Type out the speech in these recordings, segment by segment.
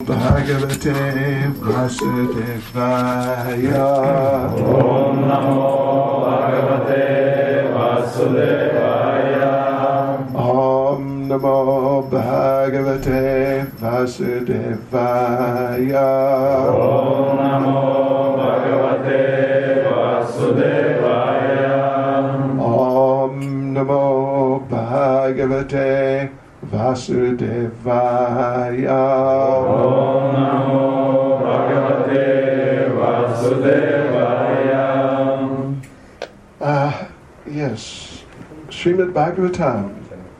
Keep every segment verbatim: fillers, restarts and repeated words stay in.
Bhagavate Vasudevaya. Om Namo Bhagavate Vasudevaya. Om Namo Bhagavate Vasudevaya. Om Namo Bhagavate Vasudevaya. Om Namo Bhagavate Vasudevaya. Om Namo Bhagavate Vasudevaya. Ah, yes. Srimad Bhagavatam.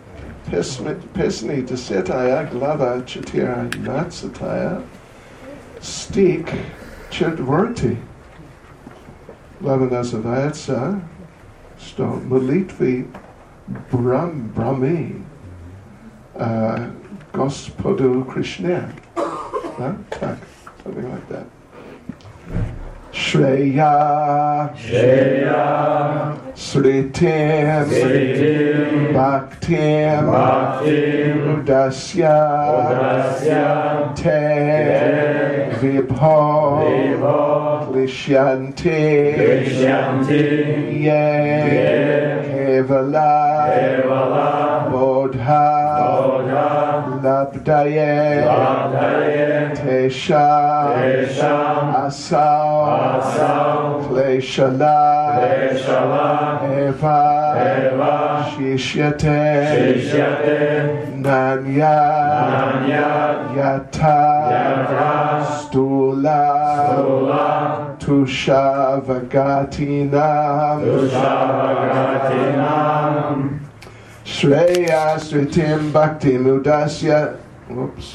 Pesni Dasitaya Glava Chatira Natsataya Stik Chitvarti Glava Nasavayatsa Sto Malitvi Brahm Brahmi Gospodu Krishna. Huh? Something like that. Shreya Shreya Sritim Sritim Bhaktim Bhaktim Udasya Udasya Te Te Vibho Vibho Klishyanti Krishyanti Ye Ye Kevala Kevala Bodha Bodha Labdaye Labdaye Tesha Tesha Asau Asau Kleshala Kleshala Eva Eva Shishyate Shishyate Nanya Nanya Yata Yata Stula Stula Tusha Vagatinam Tushavagatinam Shreya Sritim Bhakti Mudasya Whoops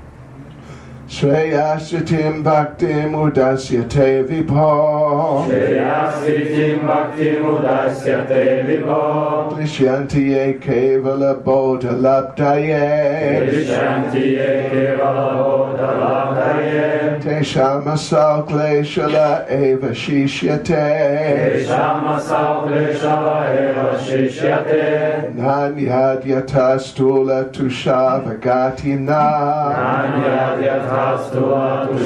Shreya Sritim Bhakti Mudasya Te Vibho Shreya Sritim Bhakti Mudasya Te Vibho Klishyanti Ye Kevala Bodha Labdaye Krishyanti Ye Kevala Bodha Labdaye Tesham Asal Kleshala Eva Shishyate Tesham Asal Kleshala Eva Shishyate Nanyad Yata Stula Tusha Vagatinam Nanyad Yata Stula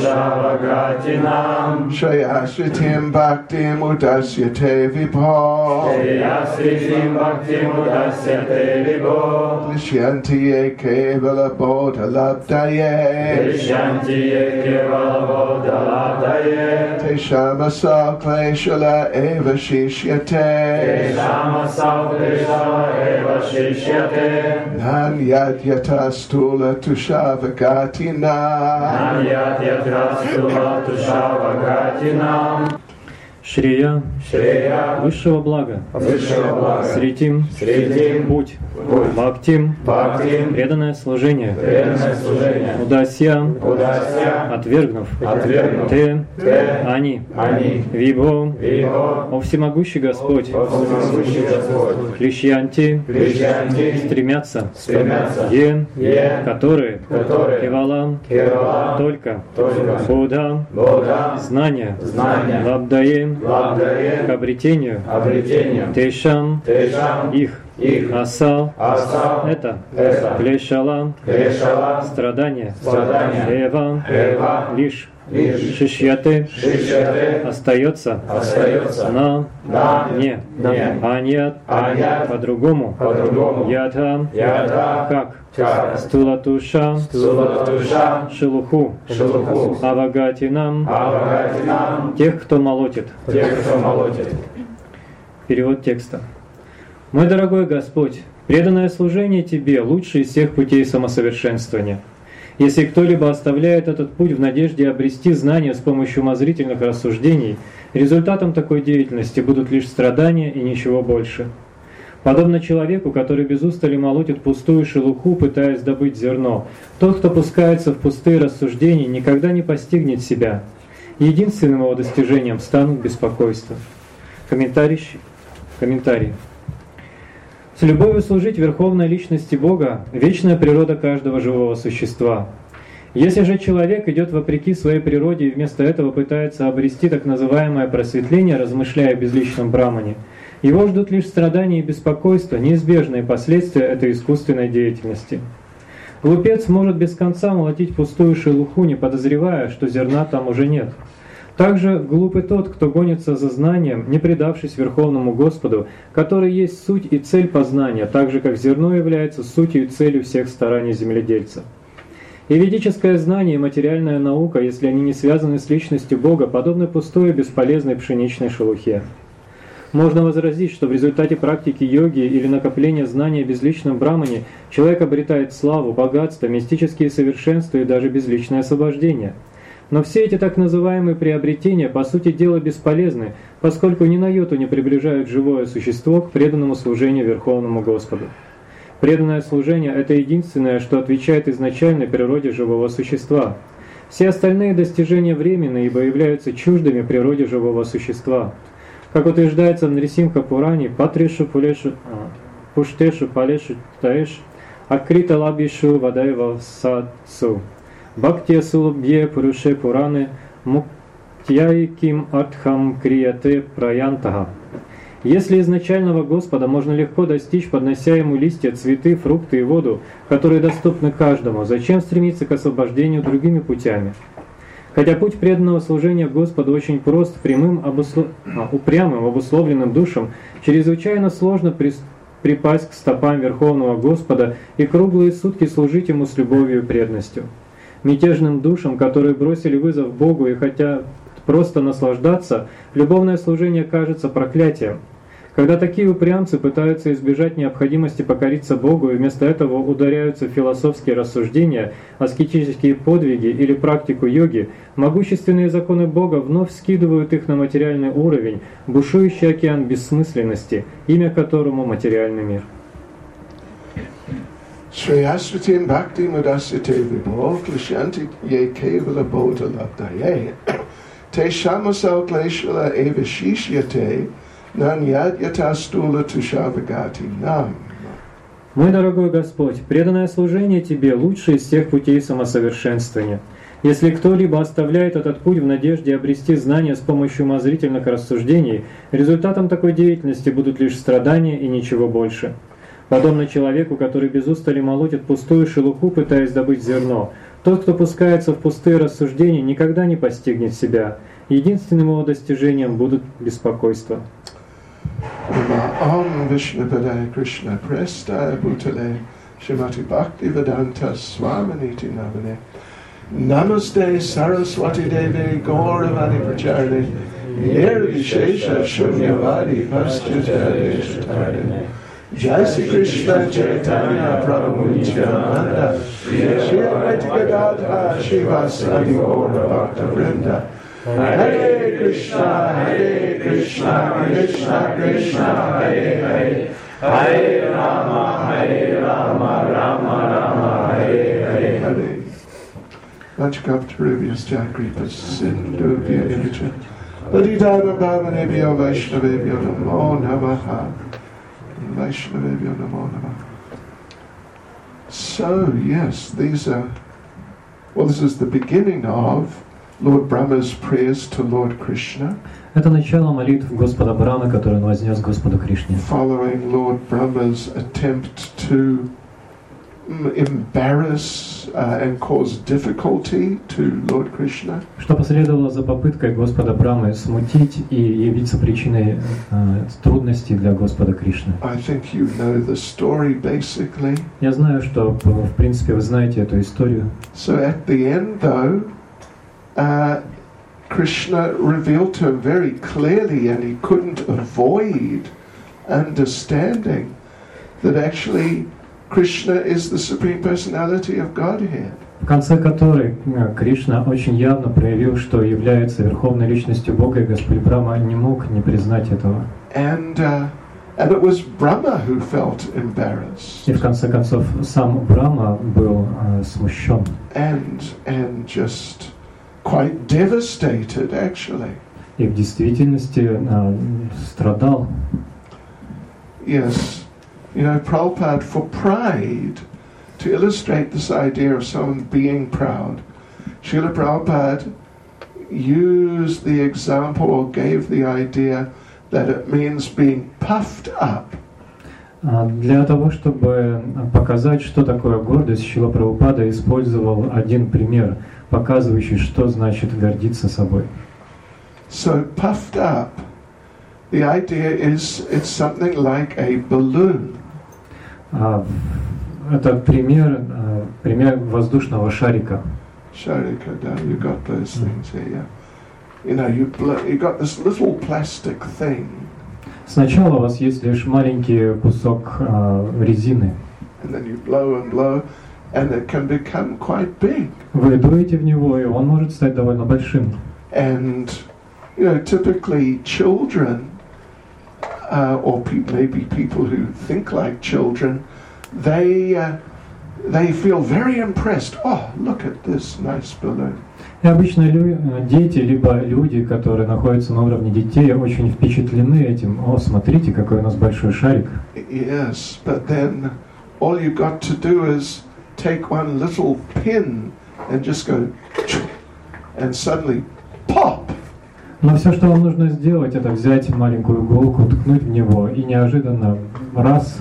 Tushavagatinam Shreya Sritim Bhakti Mudasya Te Vibho Shreya Sritim Bhakti Mudasya Te Vibho Klishyanti Ye Kevala Bodha Labdaye Krishyanti Ye Kevala Bodha Labdaye Tesham Asal Kleshala Eva Shishyate Tesham Asal Kleshala Eva Shishyate Nanyad Yata Stula Tusha Vagatinam Nanyad Yata Stula Tushavagatinam Шрия, Шрея высшего блага, Высшего блага Сритим, Сритим путь, Путь Бхактим, Бхактим преданное служение, Преданное служение Удасья, Удасья отвергнув, Отвергнув Те, Те Они, Они Вибо, Вибо о всемогущий Господь, О всемогущий Господь Клишьянти, Клишьянти стремятся, Стремятся Е, Е которые, Которые Кевалам, Кевала только, Только Буда, Бога знания, Знания Лабдаем, Лабдае к обретению, Обретением Тейшам, Тешам их, Их Асал, Асал это, Это Клешала, Крешала страдания, Страдания Эва, Эва лишь, Лишь Шишьяты, Шишьяте остается, Остается на, На не, Не Аньят, Аньят по-другому, По-другому Ядха, Ядха как, Как Стулатуша, Сулатуша Шелуху, Шелуху Авагатинам, Авагатинам тех, кто молотит. Тех, кто молотит. Перевод текста. Мой дорогой Господь, преданное служение Тебе лучший из всех путей самосовершенствования. Если кто-либо оставляет этот путь в надежде обрести знания с помощью умозрительных рассуждений, результатом такой деятельности будут лишь страдания и ничего больше. Подобно человеку, который без устали молотит пустую шелуху, пытаясь добыть зерно, тот, кто пускается в пустые рассуждения, никогда не постигнет себя. Единственным его достижением станут беспокойства. Комментарий. Комментарий. С любовью служить Верховной Личности Бога – вечная природа каждого живого существа. Если же человек идет вопреки своей природе и вместо этого пытается обрести так называемое просветление, размышляя о безличном Брамане, его ждут лишь страдания и беспокойства, неизбежные последствия этой искусственной деятельности. Глупец может без конца молотить пустую шелуху, не подозревая, что зерна там уже нет. Также глуп и тот, кто гонится за знанием, не предавшись Верховному Господу, который есть суть и цель познания, так же как зерно является сутью и целью всех стараний земледельца. И ведическое знание и материальная наука, если они не связаны с личностью Бога, подобны пустой и бесполезной пшеничной шелухе. Можно возразить, что в результате практики йоги или накопления знания о безличном Брахмане человек обретает славу, богатство, мистические совершенства и даже безличное освобождение. Но все эти так называемые приобретения по сути дела бесполезны, поскольку ни на йоту не приближают живое существо к преданному служению Верховному Господу. Преданное служение – это единственное, что отвечает изначальной природе живого существа. Все остальные достижения временны, ибо являются чуждыми природе живого существа. Как утверждается в Нрисимха Пуране, «Патришу пулешу пуштешу палешу таэш акрита лабишу вадаева садсу». Бхактия сулабье пуруше пураны муктяйким артхам крияте праянтага. Если изначального Господа можно легко достичь, поднося ему листья, цветы, фрукты и воду, которые доступны каждому, зачем стремиться к освобождению другими путями? Хотя путь преданного служения Господу очень прост, прямым, обуслов... а, упрямым, обусловленным душам, чрезвычайно сложно при... припасть к стопам Верховного Господа и круглые сутки служить Ему с любовью и преданностью. Мятежным душам, которые бросили вызов Богу и хотят просто наслаждаться, любовное служение кажется проклятием. Когда такие упрямцы пытаются избежать необходимости покориться Богу и вместо этого ударяются в философские рассуждения, аскетические подвиги или практику йоги, могущественные законы Бога вновь скидывают их на материальный уровень, бушующий океан бессмысленности, имя которому материальный мир. Shriyasritim bhakti mudasite vibho klishanti ye kevala bodha labdaye te shamasal kleshvala evashishyate nan yadyatastula tushavagati nam. Мой дорогой Господь, преданное служение Тебе лучшее из всех путей самосовершенствования. Если кто-либо оставляет этот путь в надежде обрести знания с помощью умозрительных рассуждений, результатом такой деятельности будут лишь страдания и ничего больше. Подобно человеку, который без устали молотит пустую шелуху, пытаясь добыть зерно, тот, кто пускается в пустые рассуждения, никогда не постигнет себя. Единственным его достижением будут беспокойства. Om Vishnupadaya Krishna Prestaya Bhutale Shrimati Bhaktivedanta Swaminiti Namane Namaste Saraswati Devi Gauravani Pracharane Nirvishesha Shunyavadi Paschatare Shatarane Jai Sri Krishna Chaitanya Prabhu Nityananda Shri Advaita Gadadhara Srivasadi Gaura Bhakta Vrinda Hare Krishna, Hare Krishna, Krishna Krishna, Hare Hare, Hare Rama, Hare Rama, Rama Rama, Hare Hare. Hare. Vajkaptarubhyas Jakripas Sindhubhya Ilicha Padidana Bhavanebhyo Vaishnavebhyo Namo Namaha Vaishnavebhyo Namo Namaha. So, yes, these are, well, this is the beginning of Lord Brahma's prayers to Lord Krishna. Это начало молитв Господа Брамы, который он вознес Господу Кришне. Following Lord Brahma's attempt to embarrass uh, and cause difficulty to Lord Krishna. Что последовало за попыткой Господа Брамы смутить и явиться причиной э, трудностей для Господа Кришны. I think you know the story basically. Я знаю, что в принципе вы знаете эту историю. So at the end, though, uh, Krishna revealed to him very clearly, and he couldn't avoid understanding that actually Krishna is the Supreme Personality of Godhead. В конце которой Кришна очень явно проявил, что является Верховной Личностью Бога, и Господь Брахма не мог не признать этого. And, uh, and it was Brahma who felt embarrassed. И в конце концов сам Брахма был uh, смущен. And, and just quite devastated, actually. И в действительности uh, страдал. Yes. You know, Prabhupada, for pride, to illustrate this idea of someone being proud, Srila Prabhupada used the example or gave the idea that it means being puffed up. Для того, чтобы показать, что такое гордость, Шрила Прабхупада использовал один пример, показывающий, что значит гордиться собой. So puffed up, the idea is it's something like a balloon. Это пример, пример воздушного шарика. Sharika, you got those things here, yeah. You know, you bl- you got this little plastic thing. Сначала у вас есть лишь маленький кусок uh, резины. And then you blow and blow, and it can become quite big. Вы дуете в него, и он может стать довольно большим. And you know, typically children, uh, or pe- maybe people who think like children, they uh, they feel very impressed. Oh, look at this nice balloon. И обычно лю- дети, либо люди, которые находятся на уровне детей, очень впечатлены этим. О, смотрите, какой у нас большой шарик. Yes, but then all you've got to do is take one little pin and just go, and suddenly pop. Но все, что вам нужно сделать, это взять маленькую иголку, ткнуть в него, и неожиданно раз.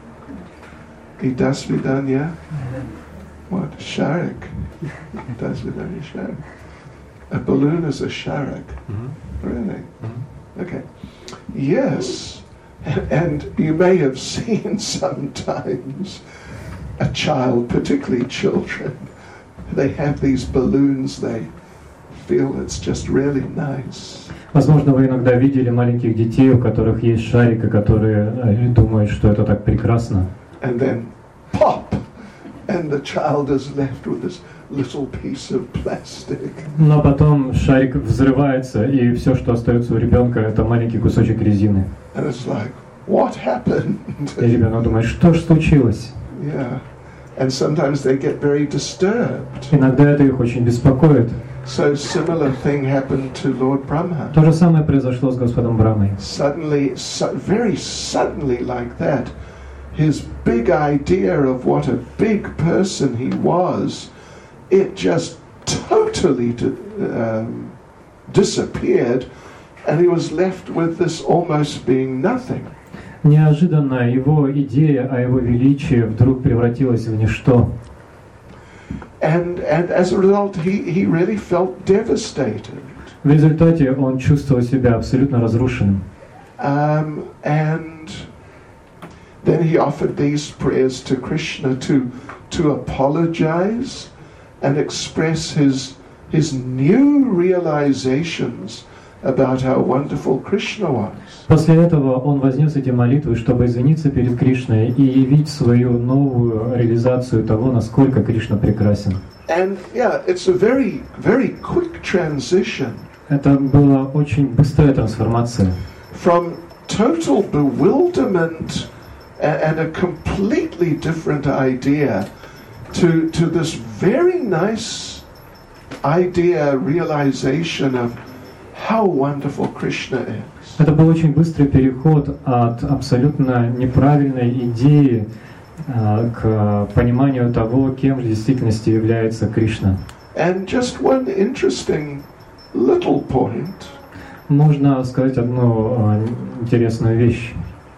И das vidanya. What? Sharik. Das vidanya sharik. A balloon is a sharik. Mm-hmm. Really? Mm-hmm. Okay. Yes. And you may have seen sometimes a child, particularly children, they have these balloons, they feel it's just really nice. Возможно, вы иногда видели маленьких детей, у которых есть шарик, и которые думают, что это так прекрасно. And then pop, and the child is left with this little piece of plastic. Но потом шарик взрывается, и все, что остается у ребенка, это маленький кусочек резины. And it's like, what happened? И ребенок думает, что ж случилось? Yeah. And sometimes they get very disturbed. Иногда это их очень беспокоит. So similar thing happened to Lord Brahma. То же самое произошло с Господом Брамой. Suddenly, so, very suddenly like that, his big idea of what a big person he was, it just totally um, disappeared, and he was left with this almost being nothing. Неожиданно его идея о его величии вдруг превратилась в ничто. And and as a result, he, he really felt devastated. В результате он чувствовал себя абсолютно разрушенным. Um, and then he offered these prayers to Krishna to to apologize and express his his new realizations about how wonderful Krishna was. После этого он вознес эти молитвы, чтобы извиниться перед Кришной и явить свою новую реализацию того, насколько Кришна прекрасен. And yeah, it's a very very quick transition. Это была очень быстрая трансформация. From total bewilderment and a completely different idea to to this very nice idea, realization of how wonderful Krishna is. Это был очень быстрый переход от абсолютно неправильной идеи uh, к пониманию того, кем в действительности является Кришна. And just one interesting little point. Можно сказать одну uh, интересную вещь.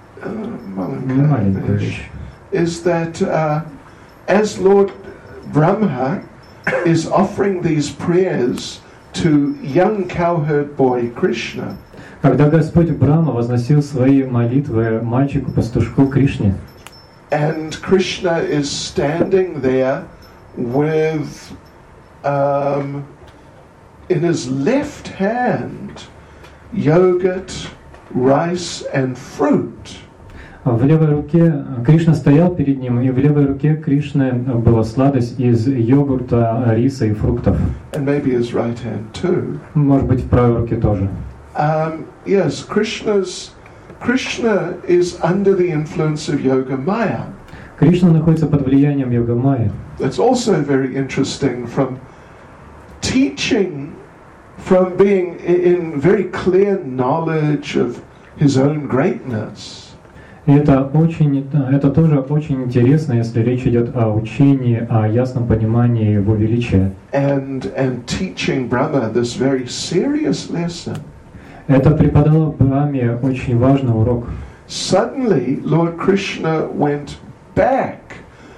Uh, маленькую вещь. Is that uh, as Lord Brahma is offering these prayers to young cowherd boy Krishna, когда Господь Брахма возносил свои молитвы мальчику-пастушку Кришне, and Krishna is standing there with um, in his left hand yogurt, rice and fruit. В левой руке Кришна стоял перед ним, и в левой руке Кришны была сладость из йогурта, риса и фруктов. And maybe his right hand too. Может быть, в правой руке тоже. Um, yes, Krishna's Krishna is under the influence of Yoga Maya. Кришна находится под влиянием Йога Майи. That's also very interesting. From teaching, from being in very clear knowledge of his own greatness. И это очень, это тоже очень интересно, если речь идет о учении, о ясном понимании его величия. And and teaching Brahma this very serious lesson. Это преподало Брахме очень важный урок. suddenly Lord Krishna went back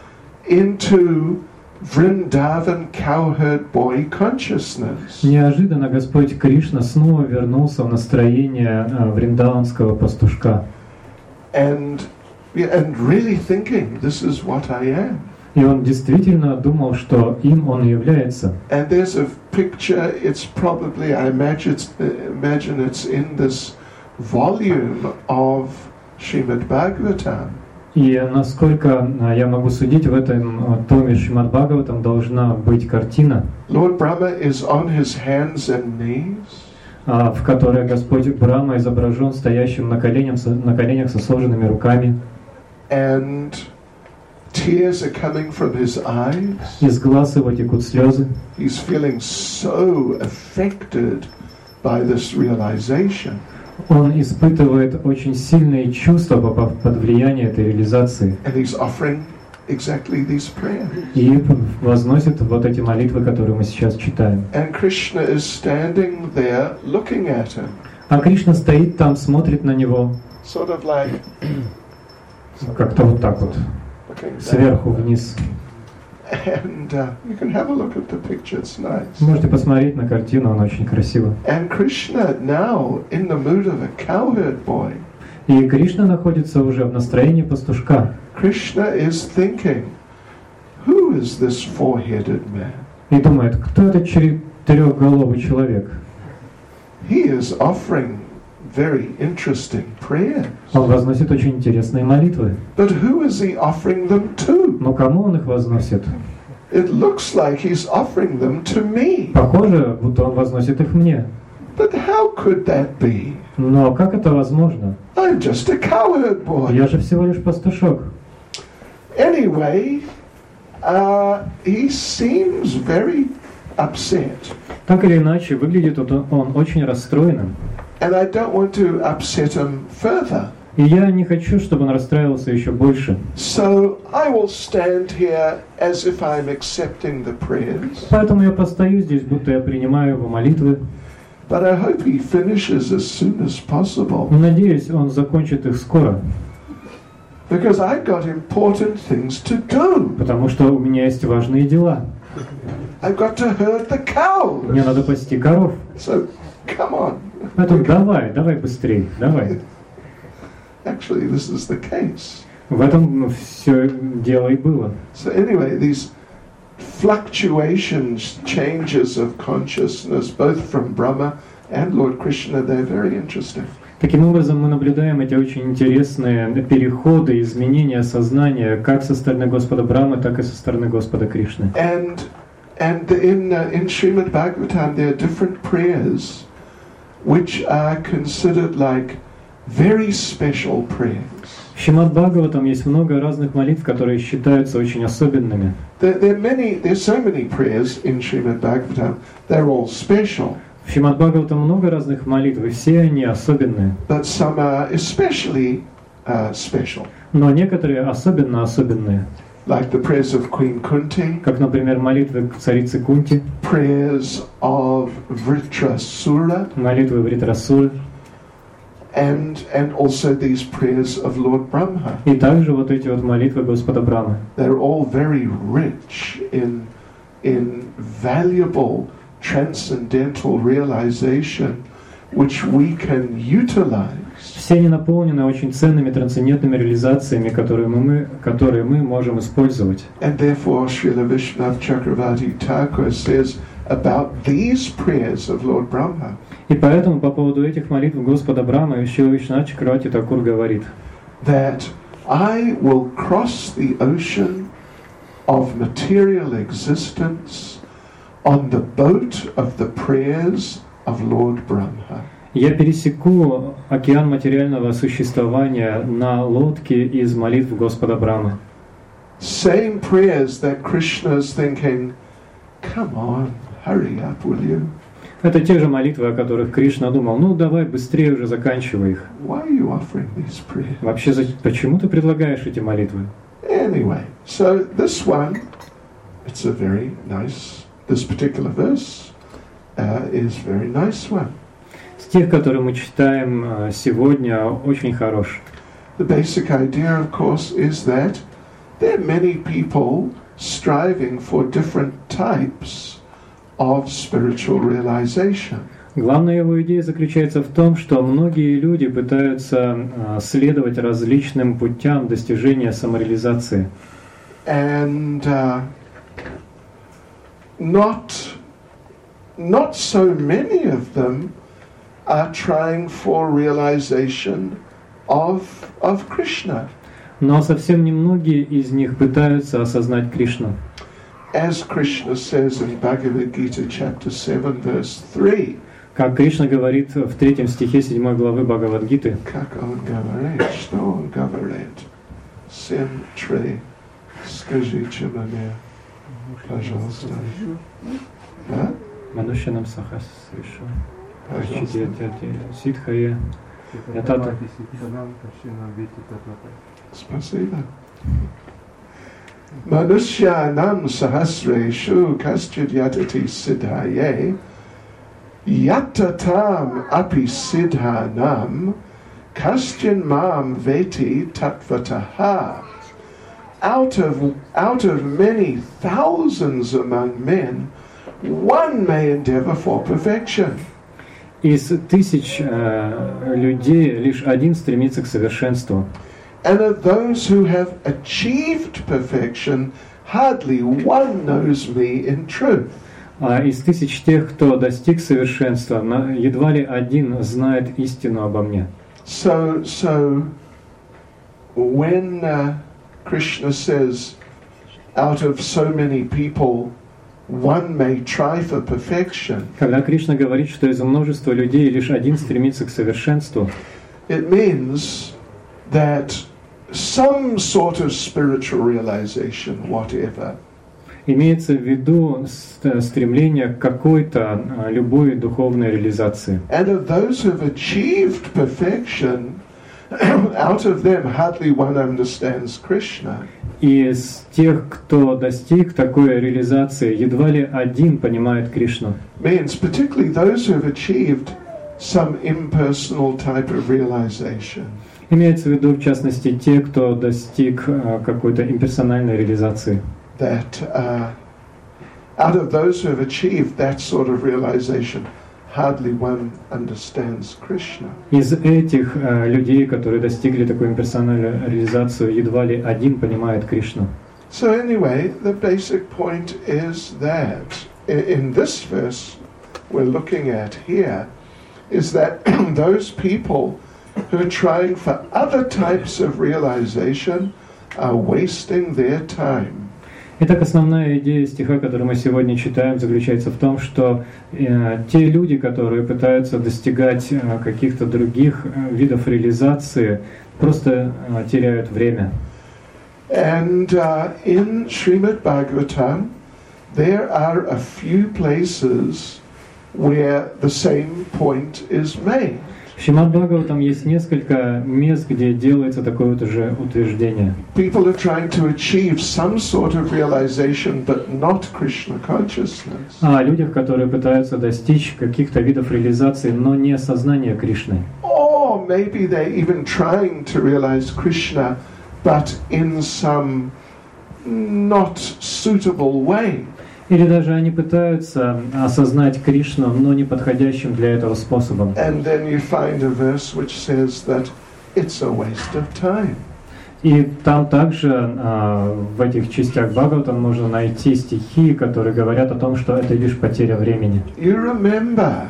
into Vrindavan cowherd boy consciousness. Неожиданно Господь Кришна снова вернулся в настроение э, вриндаванского пастушка. And, and really thinking, this is what I am. И он действительно думал, что им он и является. And there's a picture, it's probably, I imagine it's, imagine it's in this volume of Srimad Bhagavatam. И насколько я могу судить, в этом томе Шримад Бхагаватам должна быть картина, Lord Brahma is on his hands and knees. в которой Господь Брахма изображен стоящим на коленях, на коленях со сложенными руками. And tears are coming from his eyes. Из глаз его текут слезы. He's feeling so affected by this realization. Он испытывает очень сильные чувства, попав под влияние этой реализации. And he's offering exactly these prayers. И возносит вот эти молитвы, которые мы сейчас читаем. And Krishna is standing there looking at him. А Кришна стоит там, смотрит на него, Sort of like как-то вот так вот, looking down. сверху вниз. And uh, you can have a look at the picture, it's nice. Можете посмотреть на картину, она очень красива. And Krishna now in the mood of a cowherd boy. И Кришна находится уже в настроении пастушка. Krishna is thinking, who is this four-headed man? И думает, кто этот четырехголовый человек? He is offering very interesting prayers. Он возносит очень интересные молитвы. But who is he offering them to? Но кому он их возносит? It looks like he's offering them to me. Похоже, будто он возносит их мне. But how could that be? Но как это возможно? I'm just a cowherd boy. Я же всего лишь пастушок. Anyway, uh, he seems very upset. Так или иначе, выглядит он, он очень расстроенным. And I don't want to upset him further. И я не хочу, чтобы он расстраивался еще больше. So I will stand here as if I'm accepting the prayers. Поэтому я постою здесь, будто я принимаю его молитвы. But I hope he finishes as soon as possible. Надеюсь, он закончит их скоро. Because I've got important things to do. Потому что у меня есть важные дела. I've got to herd the cows. Мне надо пасти коров. So, come on. Поэтому давай, давай быстрее, давай. Actually, this is the case. В этом все дело и было. So anyway, these fluctuations, changes of consciousness, both from Brahma and Lord Krishna, they're very interesting. Таким образом, мы наблюдаем эти очень интересные переходы, изменения сознания, как со стороны Господа Брамы, так и со стороны Господа Кришны. And and in uh, in Srimad Bhagavatam, there are different prayers, which are considered like very special prayers. В Шримад Бхагаватам есть много разных молитв, которые считаются очень особенными. There, there are many, there's so many prayers in Srimad Bhagavatam. They're all special. В Шримад Бхагаватам много разных молитв, и все они особенные. But some are especially uh, special. Но некоторые особенно особенные. Like the prayers of Queen Kunti. Как, например, молитвы царицы Кунти. Prayers of Vritrasura. Молитвы Вритрасуры. And and also these prayers of Lord Brahma. И также вот эти вот молитвы Господа Брамы. They're all very rich in in valuable transcendental realization, which we can utilize. Все они наполнены очень ценными трансцендентными реализациями, которые мы, которые мы можем использовать. And therefore, Srila Vishnav Chakravarti Thakur says about these prayers of Lord Brahma. И поэтому по поводу этих молитв Господа Брамы Шрила Вишнава Чакраварти Такур говорит, that I will cross the ocean of material existence on the boat of the prayers of Lord Brahma. Я пересеку океан материального существования на лодке из молитв Господа Брамы. Same prayers that Krishna is thinking, come on, hurry up, will you? Это те же молитвы, о которых Кришна думал, ну давай быстрее уже заканчивай их. Why are you offering these prayers? Вообще, почему ты предлагаешь эти молитвы? Anyway, so this one, it's a very nice, this particular verse uh, is a very nice one. Стих, который мы читаем сегодня, очень хорош. the basic idea, of course, is that there are many people striving for different types of spiritual realization. Главная его идея заключается в том, что многие люди пытаются а, следовать различным путям достижения самореализации. And uh, not, not so many of them are trying for realization of, of Krishna. Но совсем немногие из них пытаются осознать Кришну. As Krishna says in Bhagavad Gita chapter seven verse three, Как Кришна говорит в третьем стихе седьмой главы Бхагавад-гиты, как он говорит, что он говорит, сын три, скажите мне, пожалуйста. Да? Манушянам сахас решу. Пожалуйста. Ситхае. Ятата. Спасибо. Manushyanam sahasreshu kaschid yatati siddhaye yatatam api siddhanam kaschin mam veti tatvataha. Out of, out of many thousands among men, one may endeavor for perfection. Из тысяч э, людей лишь один стремится к совершенству. And of those who have achieved perfection, hardly one knows me in truth. А из тысяч тех, кто достиг совершенства, на- едва ли один знает истину обо мне. So, so when uh, Krishna says, out of so many people, one may try for perfection, Когда Кришна говорит, что из множества людей лишь один стремится к совершенству, it means that some sort of spiritual realization, whatever, имеется в виду ст- стремление к какой-то а, любой духовной реализации. and of those who have achieved perfection, out of them hardly one understands Krishna. И из тех, кто достиг такой реализации, едва ли один понимает Кришну. Means particularly those who have achieved some impersonal type of realization. Имеется в виду, в частности, те, кто достиг а, какой-то имперсональной реализации. That uh, out of those who have achieved that sort of realization, hardly one understands Krishna. Из этих а, людей, которые достигли такую имперсональную реализацию, едва ли один понимает Кришну. So anyway, the basic point is that i- in this verse we're looking at here is that those people who are trying for other types of realization are wasting their time. Итак, основная идея стиха, который мы сегодня читаем, заключается в том, что э, те люди, которые пытаются достигать э, каких-то других э, видов реализации, просто э, теряют время. And uh, in Srimad Bhagavatam, there are a few places where the same point is made. В Шримад Бхагаватам есть несколько мест, где делается такое вот же утверждение. People are trying to achieve some sort of realization, but not Krishna consciousness. О людях, которые пытаются достичь каких-то видов реализации, но не осознания Кришны. Or maybe they're even trying to realize Krishna, but in some not suitable way. Или даже они пытаются осознать Кришну, но не подходящим для этого способом. And then you find a verse which says that it's a waste of time. И там также а, в этих частях Бхагаватам можно найти стихи, которые говорят о том, что это лишь потеря времени. You remember,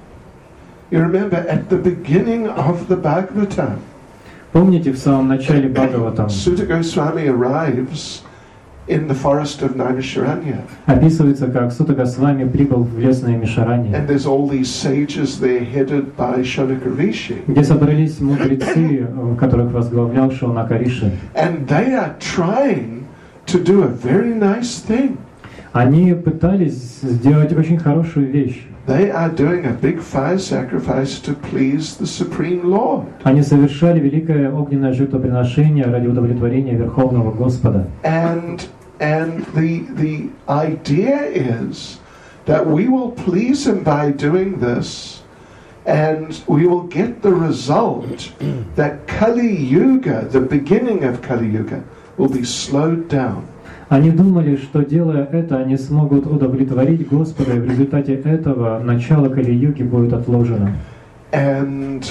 you remember at the beginning of the Bhagavatam, Помните, в самом начале Бхагаватам Sutta Goswami arrives in the forest of Naimisharanya. описывается, как Сута Госвами прибыл в лесное Мишаране, And there's all these sages there headed by Shonaka Rishi. где собрались мудрецы, которых возглавлял Шаунaka Риши. And they are trying to do a very nice thing. Они пытались сделать очень хорошую вещь. They are doing a big fire sacrifice to please the Supreme Lord. Они совершали великое огненное жертвоприношение ради удовлетворения Верховного Господа. And and the the idea is that we will please him by doing this And we will get the result that Kali Yuga, the beginning of Kali Yuga, will be slowed down. Они думали, что делая это, они смогут удовлетворить Господа, и в результате этого начало Кали-юги будет отложено. And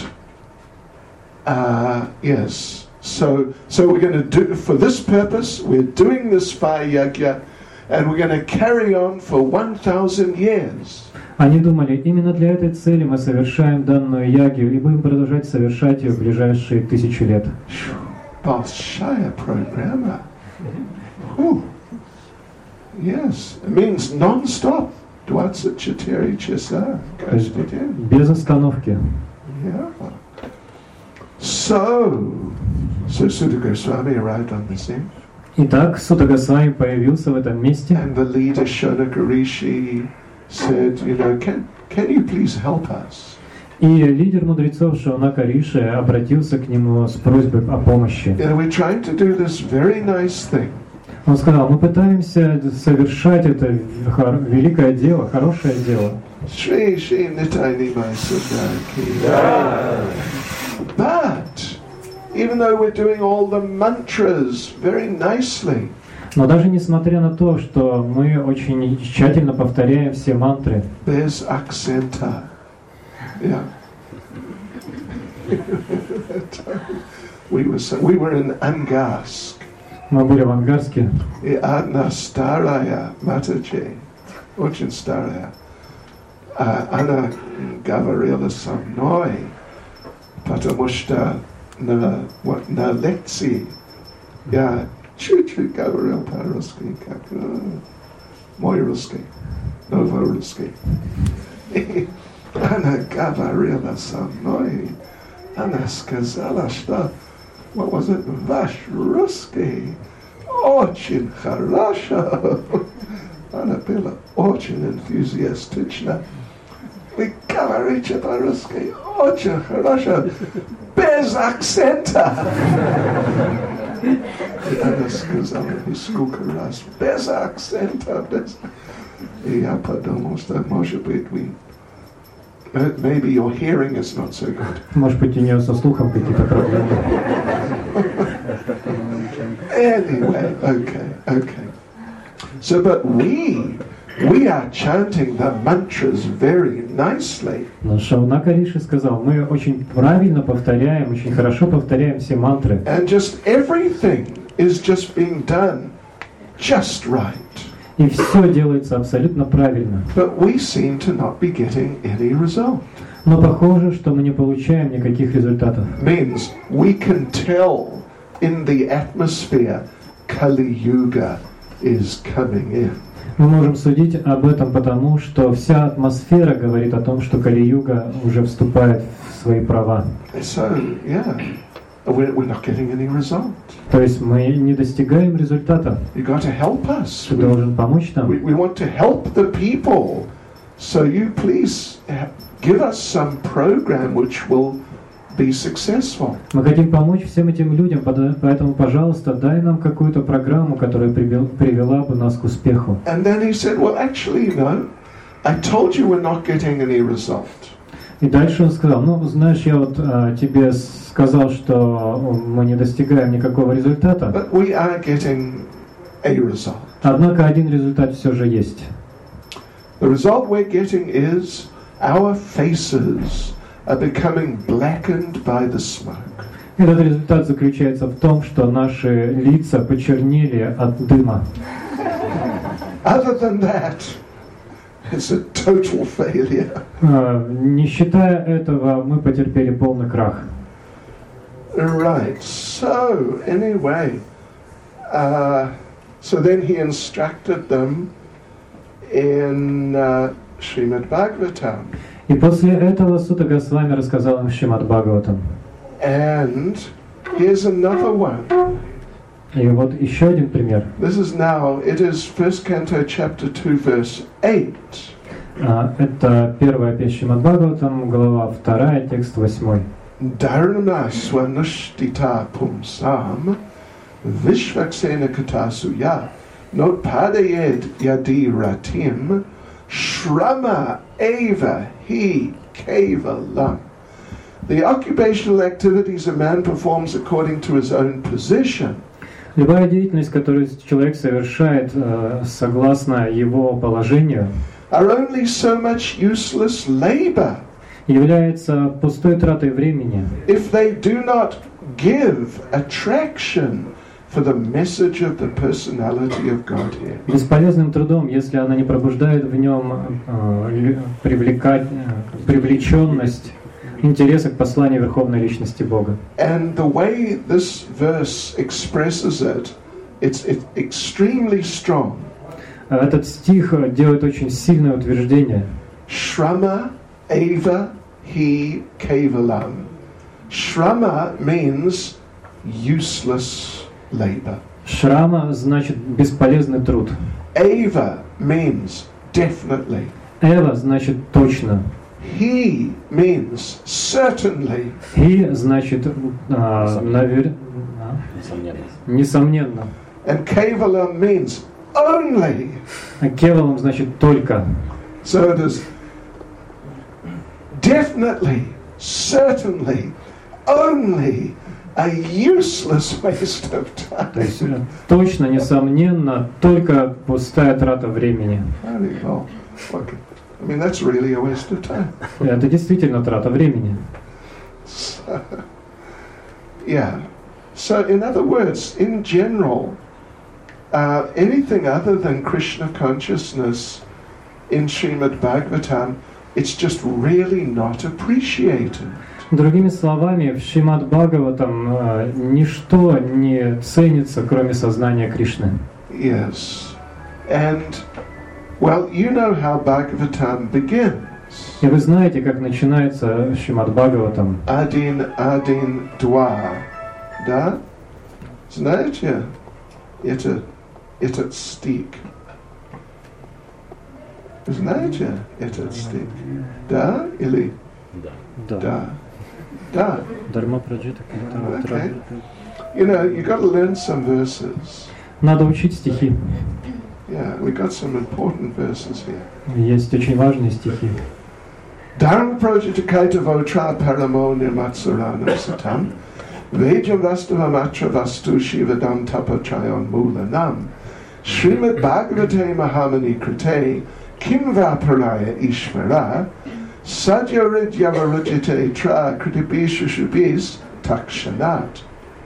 uh, yes, so so we're going to do for this purpose. We're doing this fire yagya, and we're going to carry on for one thousand years. Они думали, именно для этой цели мы совершаем данную ягью и будем продолжать совершать ее в ближайшие тысячу лет. Bolshaya programmer. Ooh. Yes, it means non-stop. двадцать четыре часа каждый день. Без остановки. Yeah. So, so Sutta Goswami arrived on the scene. Итак, Сутта Госвами появился в этом месте. And the leader Shonaka Rishi said, you know, can can you please help us? И лидер мудрецов Шаунака Риши обратился к нему с просьбой о помощи. You know, we're trying to do this very nice thing. Он сказал, мы пытаемся совершать это великое дело, хорошее дело. Shri Shri Nitai Nimai Sundari. But even though we're doing all the mantras very nicely, но даже несмотря на то, что мы очень тщательно повторяем все мантры, без акцента. Yeah. we were so, we were in Angarsk. Мы были в Ангарске. И одна старая Матаджи, очень старая, она говорила со мной, потому что на, вот, на лекции я чуть-чуть говорил по-русски, как uh, мой русский, новый русский. И она говорила со мной, она сказала, что what was it? Ваш русский очень хорошо. Она была очень энтузиастична. Вы говорите по-русски очень хорошо, без акцента. И она сказала несколько раз, без акцента, без... И я подумал, что, может быть, вы... Maybe your hearing is not so good. Может быть, у нее со слухом какие-то проблемы. Anyway, okay, okay. So, but we, we are chanting the mantras very nicely. Но Шаунака Риши сказал, мы очень правильно повторяем, очень хорошо повторяем все мантры. And just everything is just being done just right. И все делается абсолютно правильно. But we seem to not be getting any result. Но похоже, что мы не получаем никаких результатов. Means we can tell in the atmosphere Kali Yuga is coming in. Мы можем судить об этом потому, что вся атмосфера говорит о том, что Кали-юга уже вступает в свои права. So, yeah, we're, we're not getting any result. То есть мы не достигаем результата. You got to help us. Ты должен помочь нам. We, we want to help the people. So you please give us some program which will be successful. Мы хотим помочь всем этим людям, поэтому, пожалуйста, дай нам какую-то программу, которая привела бы нас к успеху. And then he said, well, actually, you know, I told you we're not getting any result. И дальше он сказал, ну, знаешь, я вот а, тебе сказал, что мы не достигаем никакого результата. But we are getting a result. Однако один результат все же есть. The result we're getting is our faces are becoming blackened by the smoke. Этот результат заключается в том, что наши лица почернели от дыма. Other than that, it's a total failure. А, не считая этого, мы потерпели полный крах. Right. So anyway, uh, so then he instructed them in uh, Srimad Bhagavatam. И после этого Сутта Госвами рассказал им Шримад Бхагаватам. And here's another one. И вот еще один пример. This is now, it is first canto chapter two verse eight. А, это первая песня Шримад Бхагаватам, глава вторая, текст восьмой. Dharma swanushtita pumsam vishvaksena katasuya not padayed yadi ratim Shrama eva he kevalam. The occupational activities a man performs according to his own position Любая деятельность, которую человек совершает э, согласно его положению, are only so much useless labor является пустой тратой времени, if they do not give attraction for the message of the personality of Godhead. бесполезным трудом, если она не пробуждает в нем э, лю- привлекать, э, привлеченность, интереса к посланию Верховной Личности Бога. And the way this verse expresses it, it's, it's extremely strong. Этот стих делает очень сильное утверждение. Shrama eva he kevalam. Shrama means useless labor. Шрама значит бесполезный труд. Eva means definitely. Эва значит точно. He means certainly. И значит а, навер... а, несомненно. And kevalam means only. А кевалом значит только. So it is definitely, certainly, only a useless waste of То time. есть э, точно, несомненно, только пустая трата времени. Holy hell. Okay. I mean, that's really a waste of time. Это действительно трата времени. So, yeah. So, in other words, in general, uh, anything other than Krishna consciousness in Srimad Bhagavatam, it's just really not appreciated. Другими словами, в Шримад Бхагаватам э, ничто не ценится, кроме сознания Кришны. Yes. And, well, you know how Bhagavatam begins. И вы знаете, как начинается Шримад Бхагаватам. Adin, Adin, Dwa. Да? Знаете? Это, этот стих. Знаете этот стих? Да или? Да. Да. Дарма праджита. Okay. You know, you got to learn some verses. Надо учить стихи. Yeah, we got some important verses here. Есть очень важные стихи. Dharma projita kaitavo tra paramo nirmatsaranam satam vejam vastava matra vastu shivadam tapachayon mulanam Srimad Bhagavate Mahamani Krite Kim Vaparaya Ishvara Sadyarid Yavarujite Tra Kritibishu Shubis Takshanat.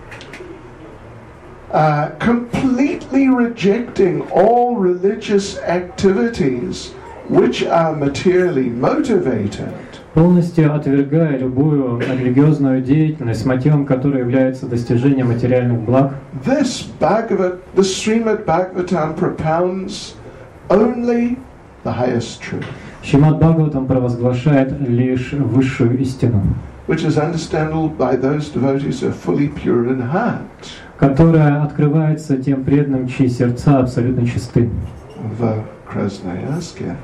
Uh, completely rejecting all religious activities which are materially motivated. Полностью отвергая любую религиозную деятельность с мотивом, который является достижением материальных благ, This Bhagavat, the Srimad Bhagavatam propounds only the highest truth, Шримад Бхагаватам провозглашает лишь высшую истину, which is understandable by those devotees who are fully pure in heart. которая открывается тем преданным, чьи сердца абсолютно чисты. В Krasnoярске.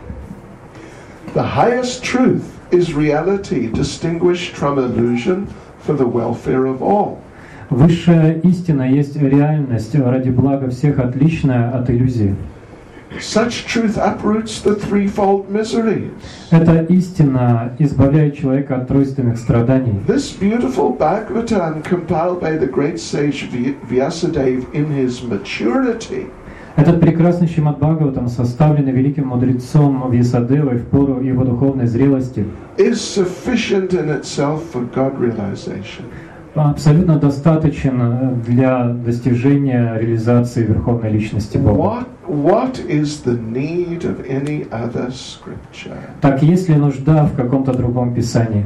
The highest truth is reality distinguished from illusion for the welfare of all. Высшая истина есть реальность ради блага всех, отличная от иллюзии. Such truth uproots the threefold miseries. Эта истина избавляет человека от тройственных страданий. This beautiful Bhagavatam compiled by the great sage Vyasadeva in his maturity Этот прекрасный Шримад Бхагаватам, составленный великим мудрецом Вьясадевой в пору его духовной зрелости, is sufficient in itself for God realization. абсолютно достаточен для достижения реализации Верховной Личности Бога. What, what is the need of any other scripture? Так есть ли нужда в каком-то другом писании?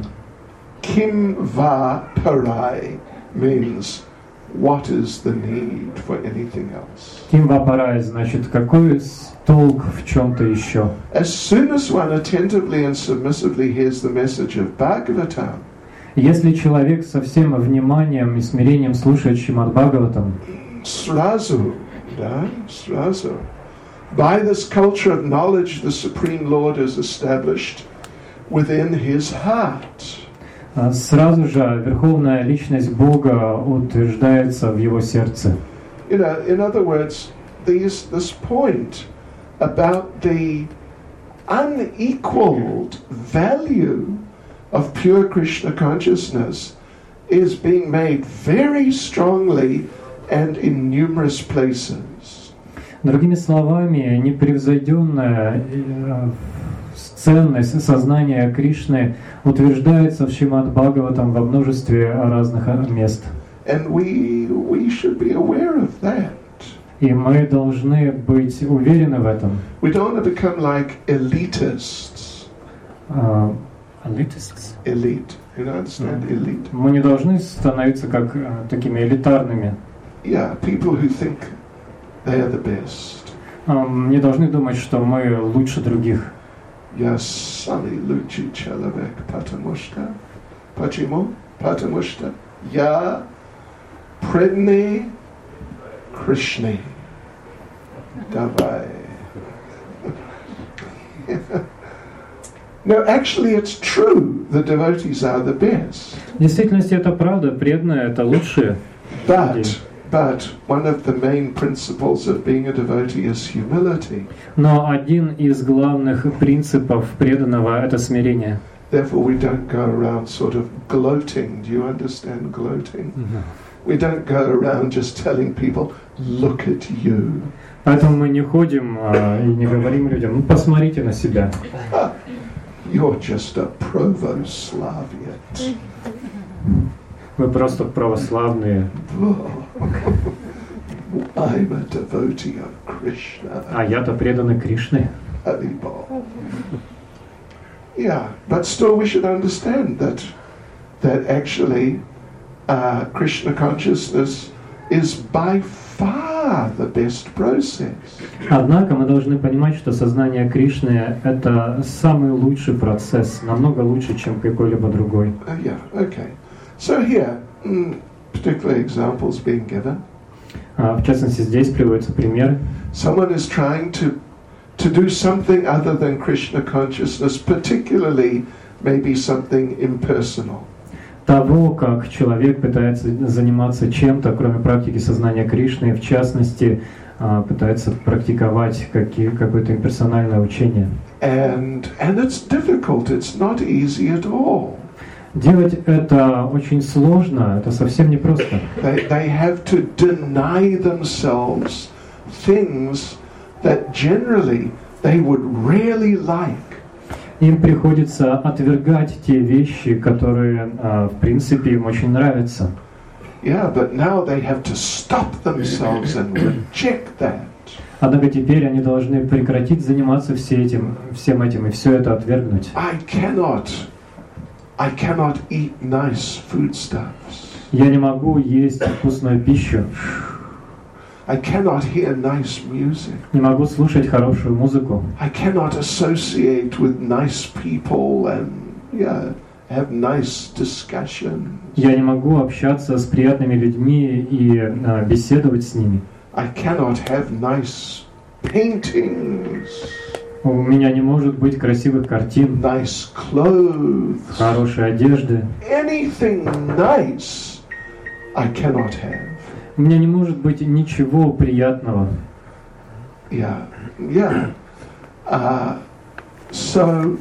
Kim va parai means what is the need for anything else? Ким вапарай, значит, какой толк в чем-то еще? As soon as one attentively and submissively hears the message of Bhagavatam, Если человек со всем вниманием и смирением слушает Шримад Бхагаватам, srazu, да, srazu. By this culture of knowledge, the Supreme Lord is established within his heart. сразу же Верховная Личность Бога утверждается в его сердце. You know, in other words, these, this point about the unequaled value of pure Krishna consciousness is being made very strongly and in numerous places. Другими словами, непревзойденная э, ценность сознания Кришны утверждается в Шримад Бхагаватам во множестве разных мест. And we, we should be aware of that. И мы должны быть уверены в этом. We don't want to become like elitists. Uh, elitists. Elite. You know, understand? Yeah. Elite. Мы не должны становиться как uh, такими элитарными. Yeah, people who think they are the best. Um, не должны думать, что мы лучше других. Я сами лучший человек, потому что, почему? Потому что я преданный Кришне. Давай. No, actually it's true. The devotees are the best. В действительности это правда, преданные это лучшие. But, but one of the main principles of being a devotee is humility. Но один из главных принципов преданного это смирение. Therefore we don't go around sort of gloating. Do you understand gloating? Mm-hmm. We don't go around just telling people, look at you. Поэтому мы не ходим а, и не говорим людям, ну посмотрите на себя. You're just a pravoslaviat. Вы просто православные. I'm a devotee of Krishna. А я-то преданный Кришне. Haribol. Yeah, but still we should understand that that actually uh, Krishna consciousness is by far the best process. Однако мы должны понимать, что сознание Кришны это самый лучший процесс, намного лучше, чем какой-либо другой. Uh, yeah, okay. So here, mm, particular examples being given. Uh, в частности, здесь приводятся примеры. Someone is trying to to do something other than Krishna consciousness, particularly maybe something impersonal. Того, как человек пытается заниматься чем-то, кроме практики сознания Кришны, в частности, пытается практиковать какие, какое-то имперсональное учение. And, and it's difficult, it's not easy at all. Делать это очень сложно, это совсем непросто. They, they have to deny themselves things that generally they would really like. Им приходится отвергать те вещи, которые, в принципе, им очень нравятся. Yeah, but now they have to stop themselves and reject that. Однако теперь они должны прекратить заниматься все этим, всем этим и все это отвергнуть. I cannot, I cannot eat nice foodstuffs. Я не могу есть вкусную пищу. I cannot hear nice music. Не могу слушать хорошую музыку. I cannot associate with nice people and yeah, have nice discussions. Я не могу общаться с приятными людьми и uh, беседовать с ними. I cannot have nice paintings. У меня не может быть красивых картин, Nice clothes. хорошей одежды. Anything nice I cannot have. У меня не может быть ничего приятного. Yeah, yeah. Uh, so,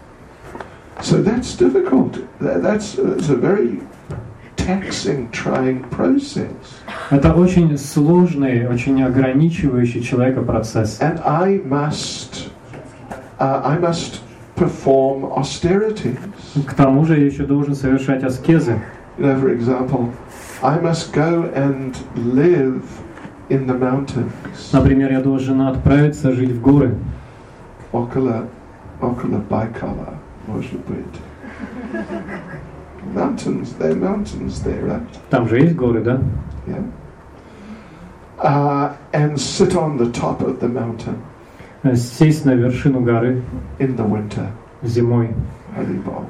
so that's difficult. That, that's uh, it's a very taxing, trying process. Это очень сложный, очень ограничивающий человека процесс. And I must, uh, I must perform austerities. К тому же я еще должен совершать аскезы. You know, for example, I must go and live in the mountains. Например, я должен отправиться жить в горы. Около, около Байкала, может быть. Mountains, there are mountains there, right? Там же есть горы, да? Yeah. Uh, and sit on the top of the mountain. Сесть на вершину горы in the winter. Зимой. Haribol.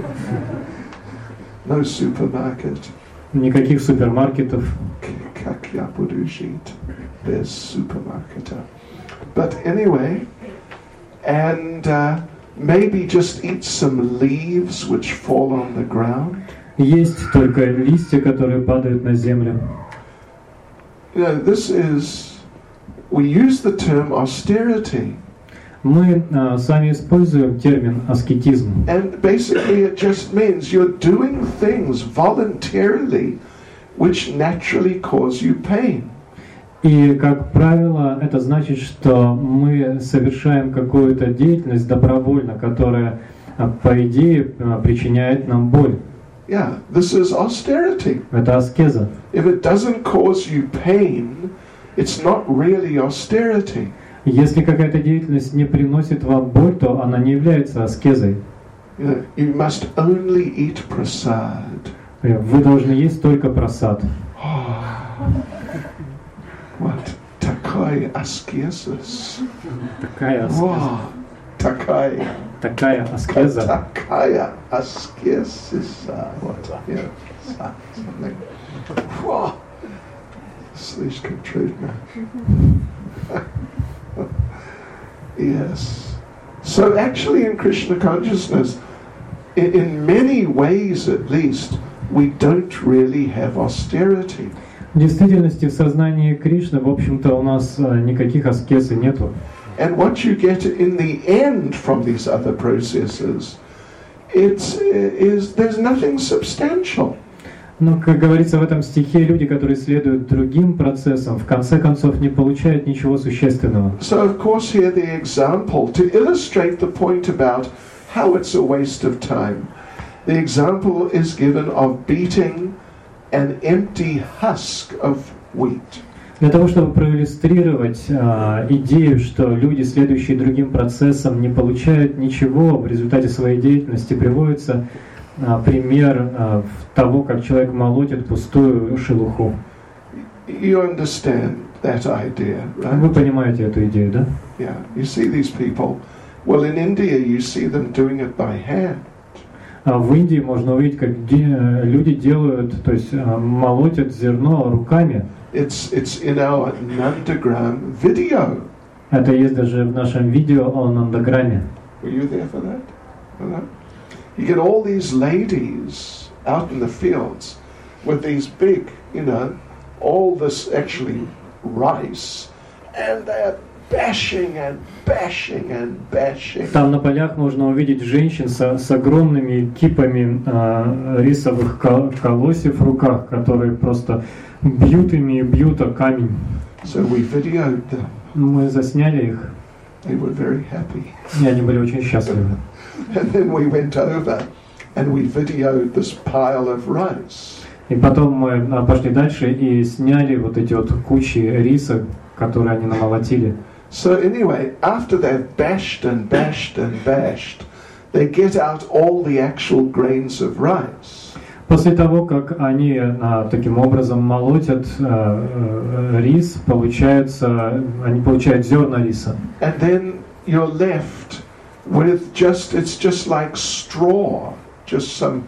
No supermarket. Никаких супермаркетов. Как я буду жить без супермаркета? But anyway, and uh, maybe just eat some leaves which fall on the ground. Есть только листья, которые падают на землю. You know, this is, we use the term austerity. Мы а, сами используем термин аскетизм. And basically it just means you're doing things voluntarily which naturally cause you pain. И, как правило, это значит, что мы совершаем какую-то деятельность добровольно, которая, по идее, причиняет нам боль. Yeah, this is austerity. Это аскеза. If it doesn't cause you pain, it's not really austerity. Если какая-то деятельность не приносит вам боль, то она не является аскезой. You know, you must only eat prasad. Вы должны есть только прасад. What? Takai askesis. Такая аскеза. Wow. Takai. Такая аскеза. Takaya askesis. What? Yeah. Something. Wow. Слишком трудно. Yes. So actually in Krishna consciousness, in, in many ways at least, we don't really have austerity. В действительности в сознании Кришны, в общем-то, у нас никаких аскез и нету. And what you get in the end from these other processes, it's, is there's nothing substantial. Но, как говорится в этом стихе, люди, которые следуют другим процессам, в конце концов не получают ничего существенного. So of course here the example, to illustrate the point about how it's a waste of time, the example is given of beating an empty husk of wheat. Для того, чтобы проиллюстрировать а, идею, что люди, следующие другим процессам, не получают ничего в результате своей деятельности, приводится а, пример а, того, как человек молотит пустую шелуху. You understand that idea, right? Вы понимаете эту идею, да? Yeah. You see these people. Well, in India you see them doing it by hand. А в Индии можно увидеть, как де- люди делают, то есть а, молотят зерно руками. It's it's in our Nandagram video. Это есть даже в нашем видео о Нандаграме. Were you there for that? For that? You get all these ladies out in the fields with these big, you know, all this actually rice, and they're bashing and bashing and bashing. Там на полях можно увидеть женщин со, с огромными кипами а, рисовых кол- колосьев в руках, которые просто бьют ими и бьют о камень. So we videoed them. Мы засняли их, They were very happy. и они были очень счастливы. And then we went over and we videoed this pile of rice. И потом мы а, пошли дальше и сняли вот эти вот кучи риса, которые они намолотили. So anyway, after they've bashed and bashed and bashed, they get out all the actual grains of rice. После того, как они а, таким образом молотят а, а, рис, получается, они получают зерна риса. And then you're left with just, it's just like straw, just some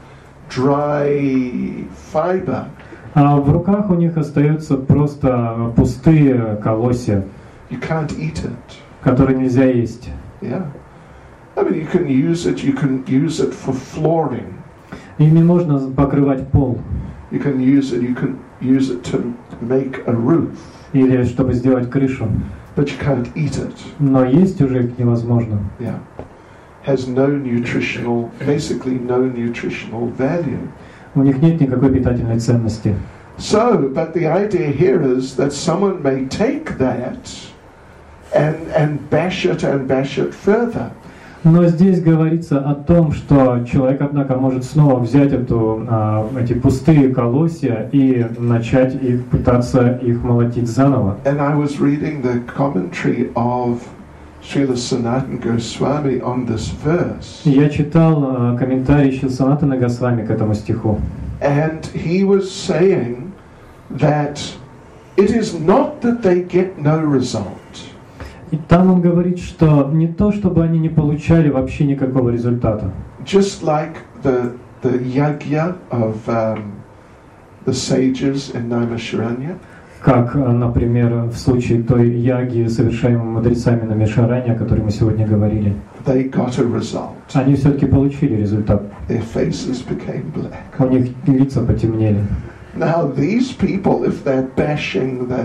dry fiber. А в руках у них остаются просто пустые колосья, You can't eat it. которые нельзя есть. Yeah. I mean, you can use it, you can use it for flooring. Ими можно покрывать пол, You can use it, you can use it to make a roof. или чтобы сделать крышу. But you can't eat it. Но есть уже их невозможно. Yeah. Has no nutritional, basically no nutritional value. У них нет никакой питательной ценности. So, but the idea here is that someone may take that and, and bash it and bash it further. Но здесь говорится о том, что человек, однако, может снова взять эту, а, эти пустые колосья и начать их, пытаться их молотить заново. And I was reading the commentary of Srila Sanatana Goswami on this verse. Я читал а, комментарий Шрила Санатана Госвами к этому стиху. And he was saying that it is not that they get no result. И там он говорит, что не то, чтобы они не получали вообще никакого результата. Just like the the yagya of um, the sages in Naimisharanya, Как, а, например, в случае той яги, совершаемой мудрецами на Мишаране, о которой мы сегодня говорили. they got a result. Они все-таки получили результат. Their faces became black. У них лица потемнели. Now these people, if they're bashing the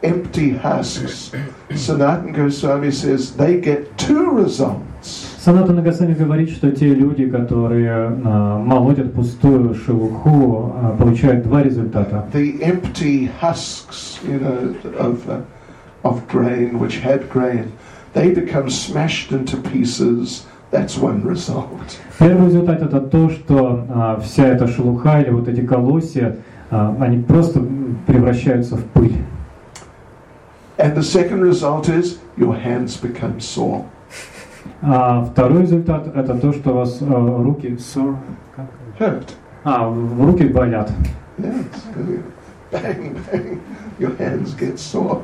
empty husks, Sanatana Goswami says they get two results. Санатана Госвами говорит, что те люди, которые а, молотят пустую шелуху, а, получают два результата. The empty husks, you know, of uh, of grain, which had grain, they become smashed into pieces. That's one result. Первый результат это то, что а, вся эта шелуха или вот эти колосья, а, они просто превращаются в пыль. And the second result is your hands become sore. А второй результат это то, что у вас а, руки sore, как? Hurt. А, руки болят. Yes. Bang, bang. Your hands get sore.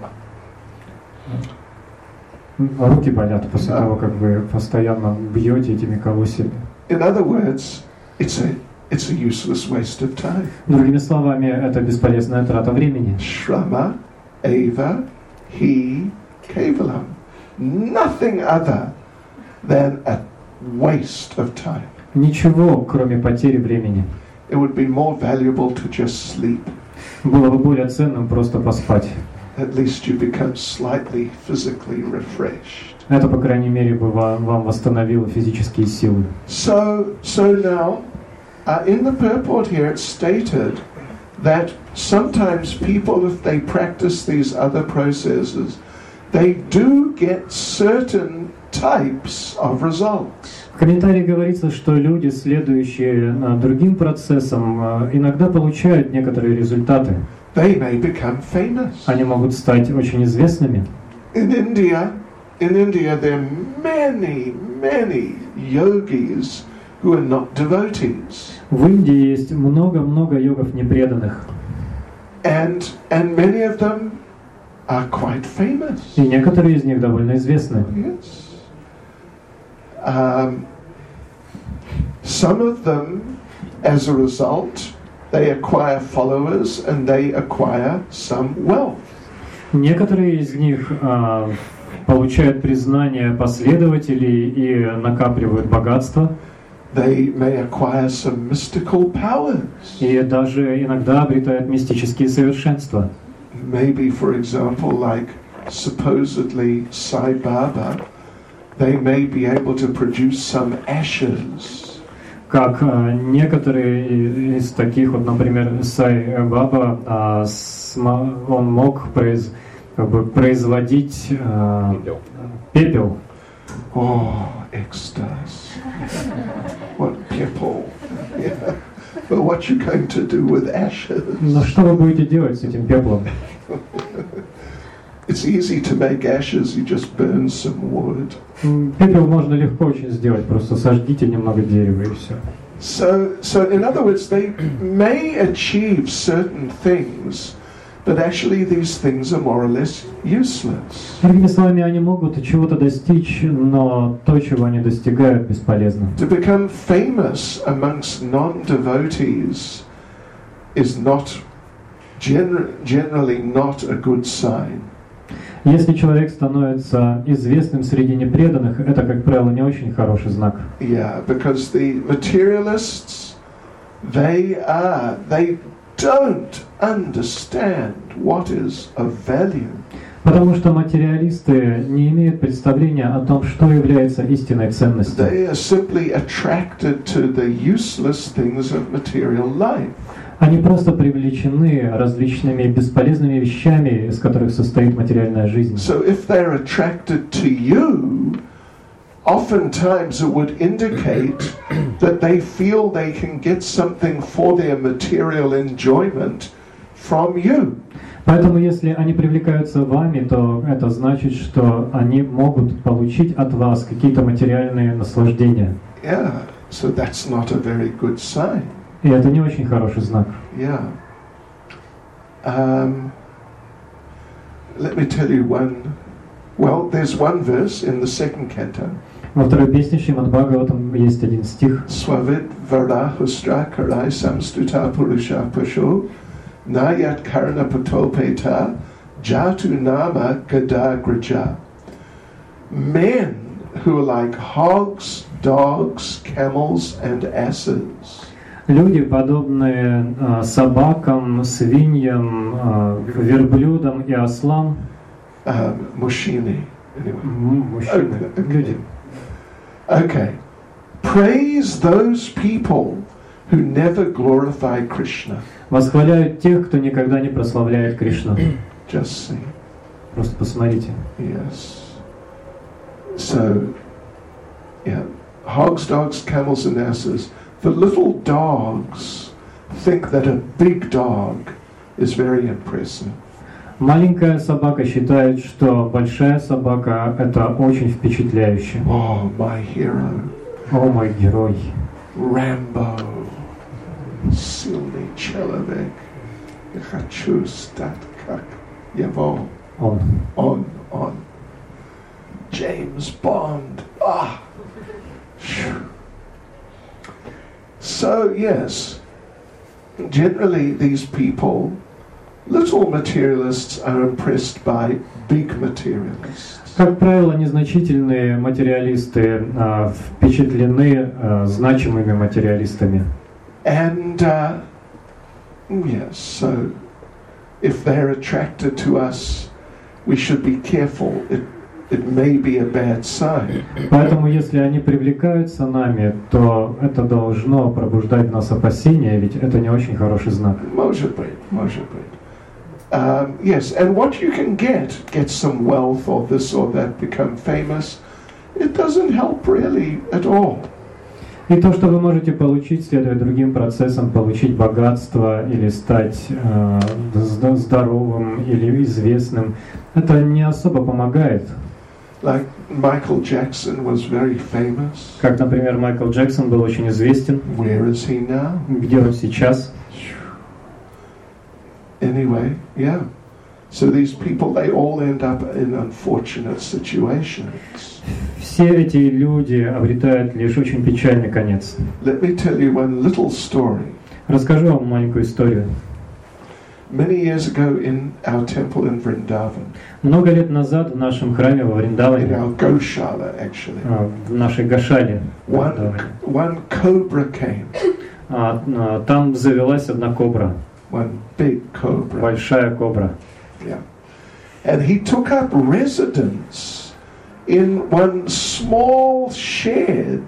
Руки болят после того, как вы постоянно бьете этими колосьями. In other words, it's a it's a useless waste of time. Другими словами, это бесполезная трата времени. Shrama, eva, he, kevalam. Nothing other than a waste of time. Ничего, кроме потери времени. It would be more valuable to just sleep. Было бы более ценным просто поспать. At least you become slightly physically refreshed. Это, по крайней мере, бы вам, вам восстановило физические силы. So, so now, uh, in the purport here, it's stated that sometimes people, if they practice these other processes, they do get certain types of results. В комментарии говорится, что люди, следующие другим процессам, иногда получают некоторые результаты. They may become famous. Они могут стать очень известными. In India, in India, there are many, many yogis who are not devotees. В Индии есть много-много йогов непреданных. And and many of them are quite famous. И некоторые из них довольно известны. Yes. Um, some of them, as a result, they acquire followers and they acquire some wealth. Некоторые из них а, получают признание последователей и накапливают богатство. They may acquire some mystical powers. И даже иногда обретают мистические совершенства. Maybe, for example, like supposedly Sai Baba, they may be able to produce some ashes. Как а, некоторые из таких, вот, например, Сай Баба, а, сма, он мог произ, как бы, производить а, пепел. Oh, ecstasy. What people. Yeah. But what you going to do with ashes? Но что вы будете делать с этим пеплом? It's easy to make ashes, you just burn some wood. Пепел можно легко очень сделать, просто сожгите немного дерева и все. So, so in other words, they may achieve certain things, but actually these things are more or less useless. Другими словами, они могут чего-то достичь, но то, чего они достигают, бесполезно. To become famous amongst non-devotees is not gener- generally not a good sign. Если человек становится известным среди непреданных, это, как правило, не очень хороший знак. Yeah, because the materialists, they are, they don't understand what is of value. Потому что материалисты не имеют представления о том, что является истинной ценностью. They are simply attracted to the useless things of material life. Они просто привлечены различными бесполезными вещами, из которых состоит материальная жизнь. So if they're attracted to you, oftentimes it would indicate that they feel they can get something for their material enjoyment from you. Поэтому, если они привлекаются вами, то это значит, что они могут получить от вас какие-то материальные наслаждения. Yeah, so that's not a very good sign. И это не очень хороший знак. Yeah. Um, let me tell you one. Well, there's one verse in the second canto. Во второй песне Шримад Бхагаватам есть один стих. Swavit varahustra karai samstuta purusha pasho nayat karna patopeta jatu nama gadagraja. Men who are like hogs, dogs, camels, and asses. Люди, подобные а, собакам, свиньям, а, верблюдам и ослам, Um, Mushini. Anyway. м, мужчины, Okay. люди. Okay. Praise those people who never glorify Krishna. Восхваляют тех, кто никогда не прославляет Кришну. Just see. Просто посмотрите. Yes. So, yeah. Hogs, dogs, camels, and asses. The little dogs think that a big dog is very impressive. Маленькая собака считает, что большая собака — это очень впечатляюще. Oh, my hero. О, мой герой. Rambo. Сильный человек. Я хочу стать как его. Он. On, on. James Bond. Ah. Phew. So, yes, generally these people, little materialists, are impressed by big materialists. Как правило, незначительные материалисты а, впечатлены а, значимыми материалистами. And, uh, yes, so if they're attracted to us, we should be careful. It, it may be a bad sign. Поэтому, если они привлекаются нами, то это должно пробуждать в нас опасения, ведь это не очень хороший знак. Может быть, может быть. Um, yes, and what you can get, get some wealth or this or that, become famous, it doesn't help really at all. И то, что вы можете получить, следуя другим процессам, получить богатство или стать э, здоровым или известным, это не особо помогает. Like Michael Jackson was very famous. Как, например, Майкл Джексон был очень известен. Where is he now? Где он сейчас? Anyway, yeah. So these people, they all end up in unfortunate situations. Все эти люди обретают лишь очень печальный конец. Let me tell you one little story. Расскажу вам маленькую историю. Many years ago in our temple in Vrindavan, Много лет назад в нашем храме во in Вриндаване, our Goshala actually, а, в нашей Гошале, one, one cobra came, а, а, там завелась одна кобра, one big cobra. большая кобра. Yeah. And he took up residence in one small shed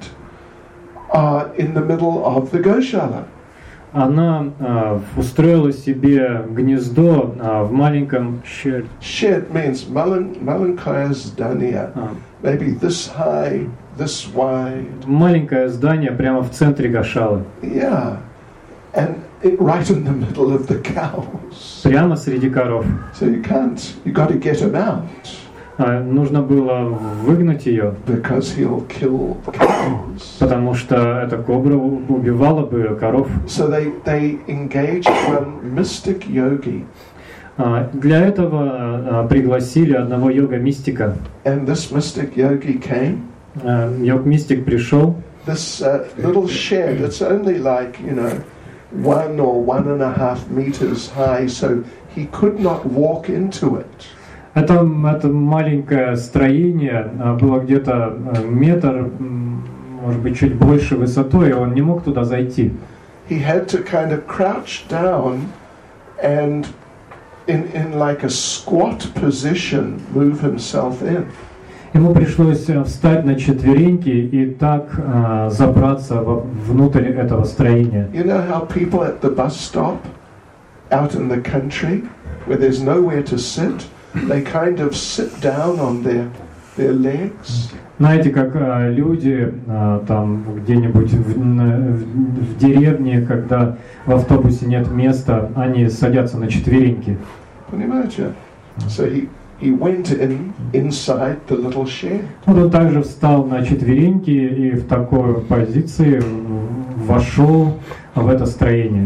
uh, in the middle of the Goshala. Она а, устроила себе гнездо а, в маленьком щель. Shed means malan, malankaya zdaniya, а, maybe this high, this wide. маленькое здание прямо в центре Гошалы, Yeah. And it, right in the middle of the cows. прямо среди коров. So you can't, you got to get him out А, нужно было выгнать ее, because he'll kill cows. потому что эта кобра у- убивала бы коров. So they, they engaged one mystic yogi. А, Для этого а, пригласили одного йога-мистика. And this mystic yogi came. А, Йог-мистик пришел. This uh, little shed, it's only like, you know, one or one and a half meters high, so he could not walk into it. Это, это маленькое строение а, было где-то а, метр, м, может быть, чуть больше высотой, и он не мог туда зайти. He had to kind of crouch down and in, in like a squat position move himself in. Ему пришлось а, встать на четвереньки и так а, забраться во- внутрь этого строения. You know how people at the bus stop out in the country where there's nowhere to sit, they kind of sit down on their, their legs? Знаете, как а, люди а, там где-нибудь в, на- в- в деревне, когда в автобусе нет места, они садятся на четвереньки. Понимаете? So he, he went in inside the little shed. Вот он также встал на четвереньки и в такой позиции м, вошел в это строение.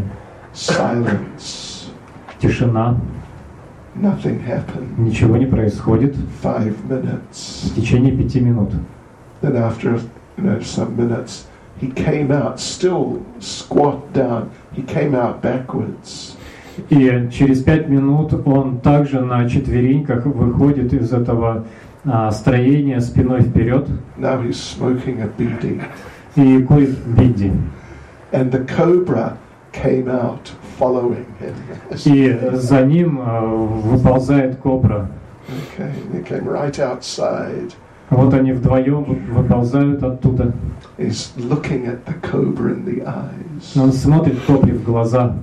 Silence. Тишина, Nothing happened. ничего не происходит Five minutes. в течение пяти минут. Then after you know some minutes, he came out, still squat down. He came out backwards. И через пять минут он также на четвереньках выходит из этого а, строения спиной вперед Now he's smoking a beedi. и курит бидди. And the cobra came out following him. И за ним э, выползает кобра. Okay, he came right outside. Вот они вдвоем выползают оттуда. He's looking at the cobra in the eyes. Он смотрит кобре в глаза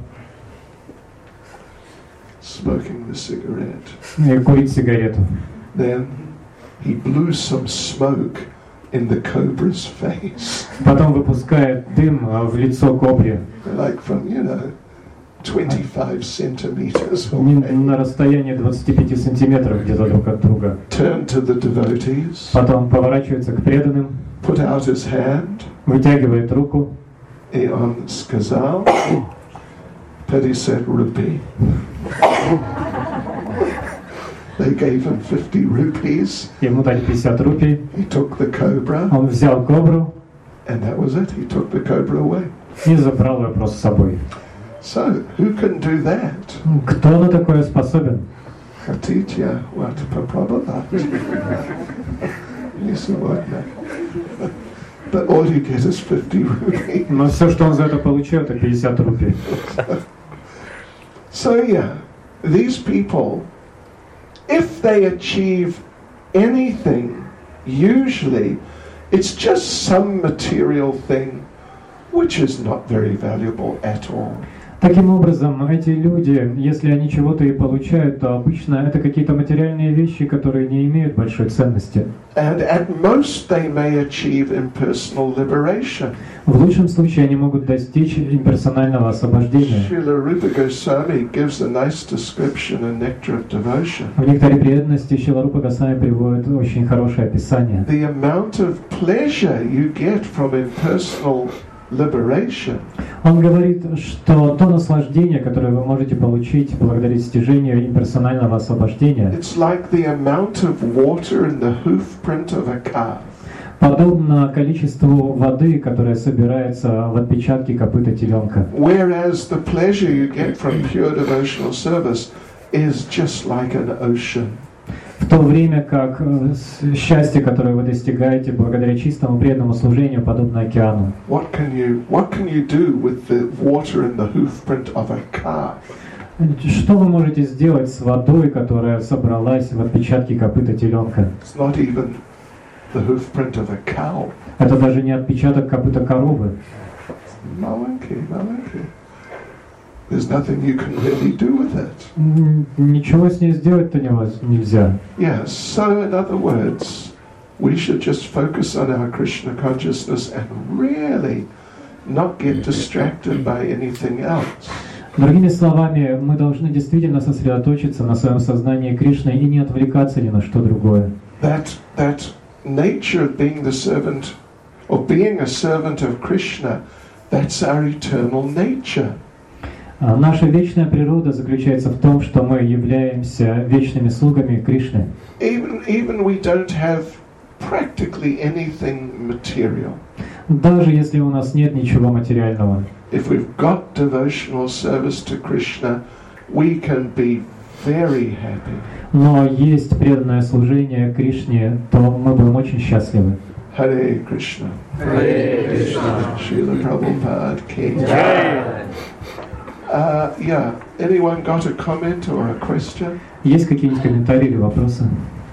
Smoking the cigarette. и курит сигарету. Then he blew some smoke in the cobra's face. Потом выпускает дым э, в лицо кобре. Like from, you know, twenty-five centimeters На away. расстоянии двадцати пяти сантиметров где-то друг от друга. Turned to the devotees, Потом поворачивается к преданным, put out his hand, вытягивает руку. и он сказал, пятьдесят рупий. They gave him fifty rupees. Ему дали пятьдесят рупий. He took the cobra, Он взял кобру and that was it. He took the cobra away. и забрал ее просто с собой. So, who can do that? Кто на такое способен? Khatitya, what Prabhupada. Yes, what? But all you get is fifty rupees. Но все, что он за это получил, это пятьдесят рупий. So yeah, these people, if they achieve anything, usually it's just some material thing which is not very valuable at all. Таким образом, эти люди, если они чего-то и получают, то обычно это какие-то материальные вещи, которые не имеют большой ценности. And at most they may achieve impersonal liberation. В лучшем случае они могут достичь имперсонального освобождения. Srila Rupa Goswami gives a nice description in Nectar of Devotion. В «Нектаре преданности» Шрила Рупа Госвами приводит очень хорошее описание. The amount of pleasure you get from impersonal liberation. Он говорит, что то наслаждение, которое вы можете получить благодаря достижению имперсонального освобождения, It's like the amount of water in the hoof print of a calf. подобно количеству воды, которая собирается в отпечатке копыта теленка. Whereas the pleasure you get from pure devotional service is just like an ocean. В то время как э, с- счастье, которое вы достигаете благодаря чистому преданному служению, подобно океану. What can you what can you do with the water in the hoof print of a calf? Что вы можете сделать с водой, которая собралась в отпечатке копыта теленка? It's not even the hoof print of a cow. Это даже не отпечаток копыта коровы. Malanki, malanki. There's nothing you can really do with it. М, Ничего с ней сделать-то невоз- нельзя. Yes, so in other words, we should just focus on our Krishna consciousness and really not get distracted by anything else. Другими словами, мы должны действительно сосредоточиться на своем сознании Кришны и не отвлекаться ни на что другое. That that nature of being the servant or being a servant of Krishna, that's our eternal nature. А Наша вечная природа заключается в том, что мы являемся вечными слугами Кришны. Even even we don't have practically anything material. Даже если у нас нет ничего материального. If we've got devotional service to Krishna, we can be very happy. Но есть преданное служение Кришне, то мы будем очень счастливы. Hare Krishna. Hare Krishna. Srila Prabhupada Ki Jai. Uh, yeah, anyone got a comment or a question? Есть какие-нибудь комментарии или вопросы?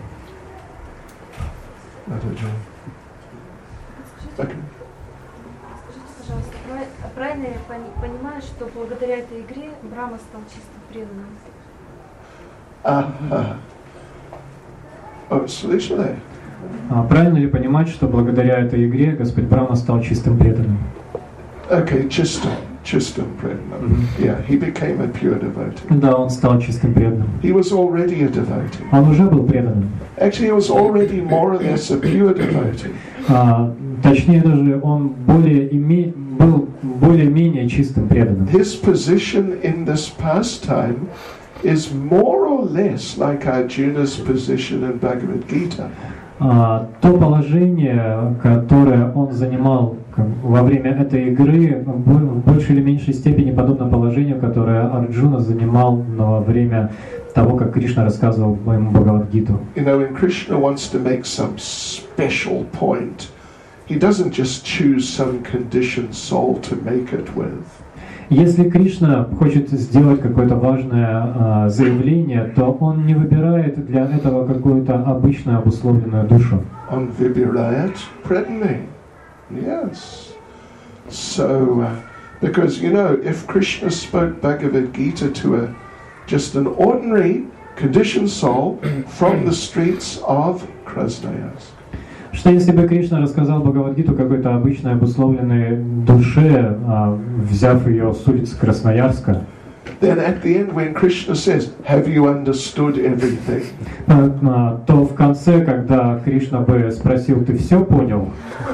Okay. Скажите, пожалуйста, прав- правильно я пони- понимаю, что благодаря этой игре Брахма стал чисто преданным? Uh-huh. Oh, слышали? А правильно ли понимать, что благодаря этой игре Господь Брахма стал чистым преданным? Okay, Chistam, Chistam Predanam. Yeah, he became a pure devotee. Да, он стал чистым преданным. He was already a devotee. Он уже был преданным. Actually, he was already more or less a pure devotee. А, точнее даже, он более име... был более-менее чистым преданным. His position in this pastime is more or less like Arjuna's position in Bhagavad Gita. А, то положение, которое он занимал как, во время этой игры, в в большей или меньшей степени подобно положению, которое Арджуна занимал во время того, как Кришна рассказывал ему Бхагавад-гиту. You know, when Krishna wants to make some special point, he doesn't just choose some conditioned soul to make it with. Если Кришна хочет сделать какое-то важное а, заявление, то он не выбирает для этого какую-то обычную обусловленную душу. On vibirayat pradane. Yes. So, uh, because, you know, if Krishna spoke Bhagavad Gita to a just an ordinary conditioned soul from the streets of Krasnoyarsk. Что если бы Кришна рассказал Бхагавад-гиту какой-то обычной обусловленной душе, а, взяв ее с улицы Красноярска, then at the end when Krishna says, have you understood everything? а, то в конце, когда Кришна бы спросил, ты все понял?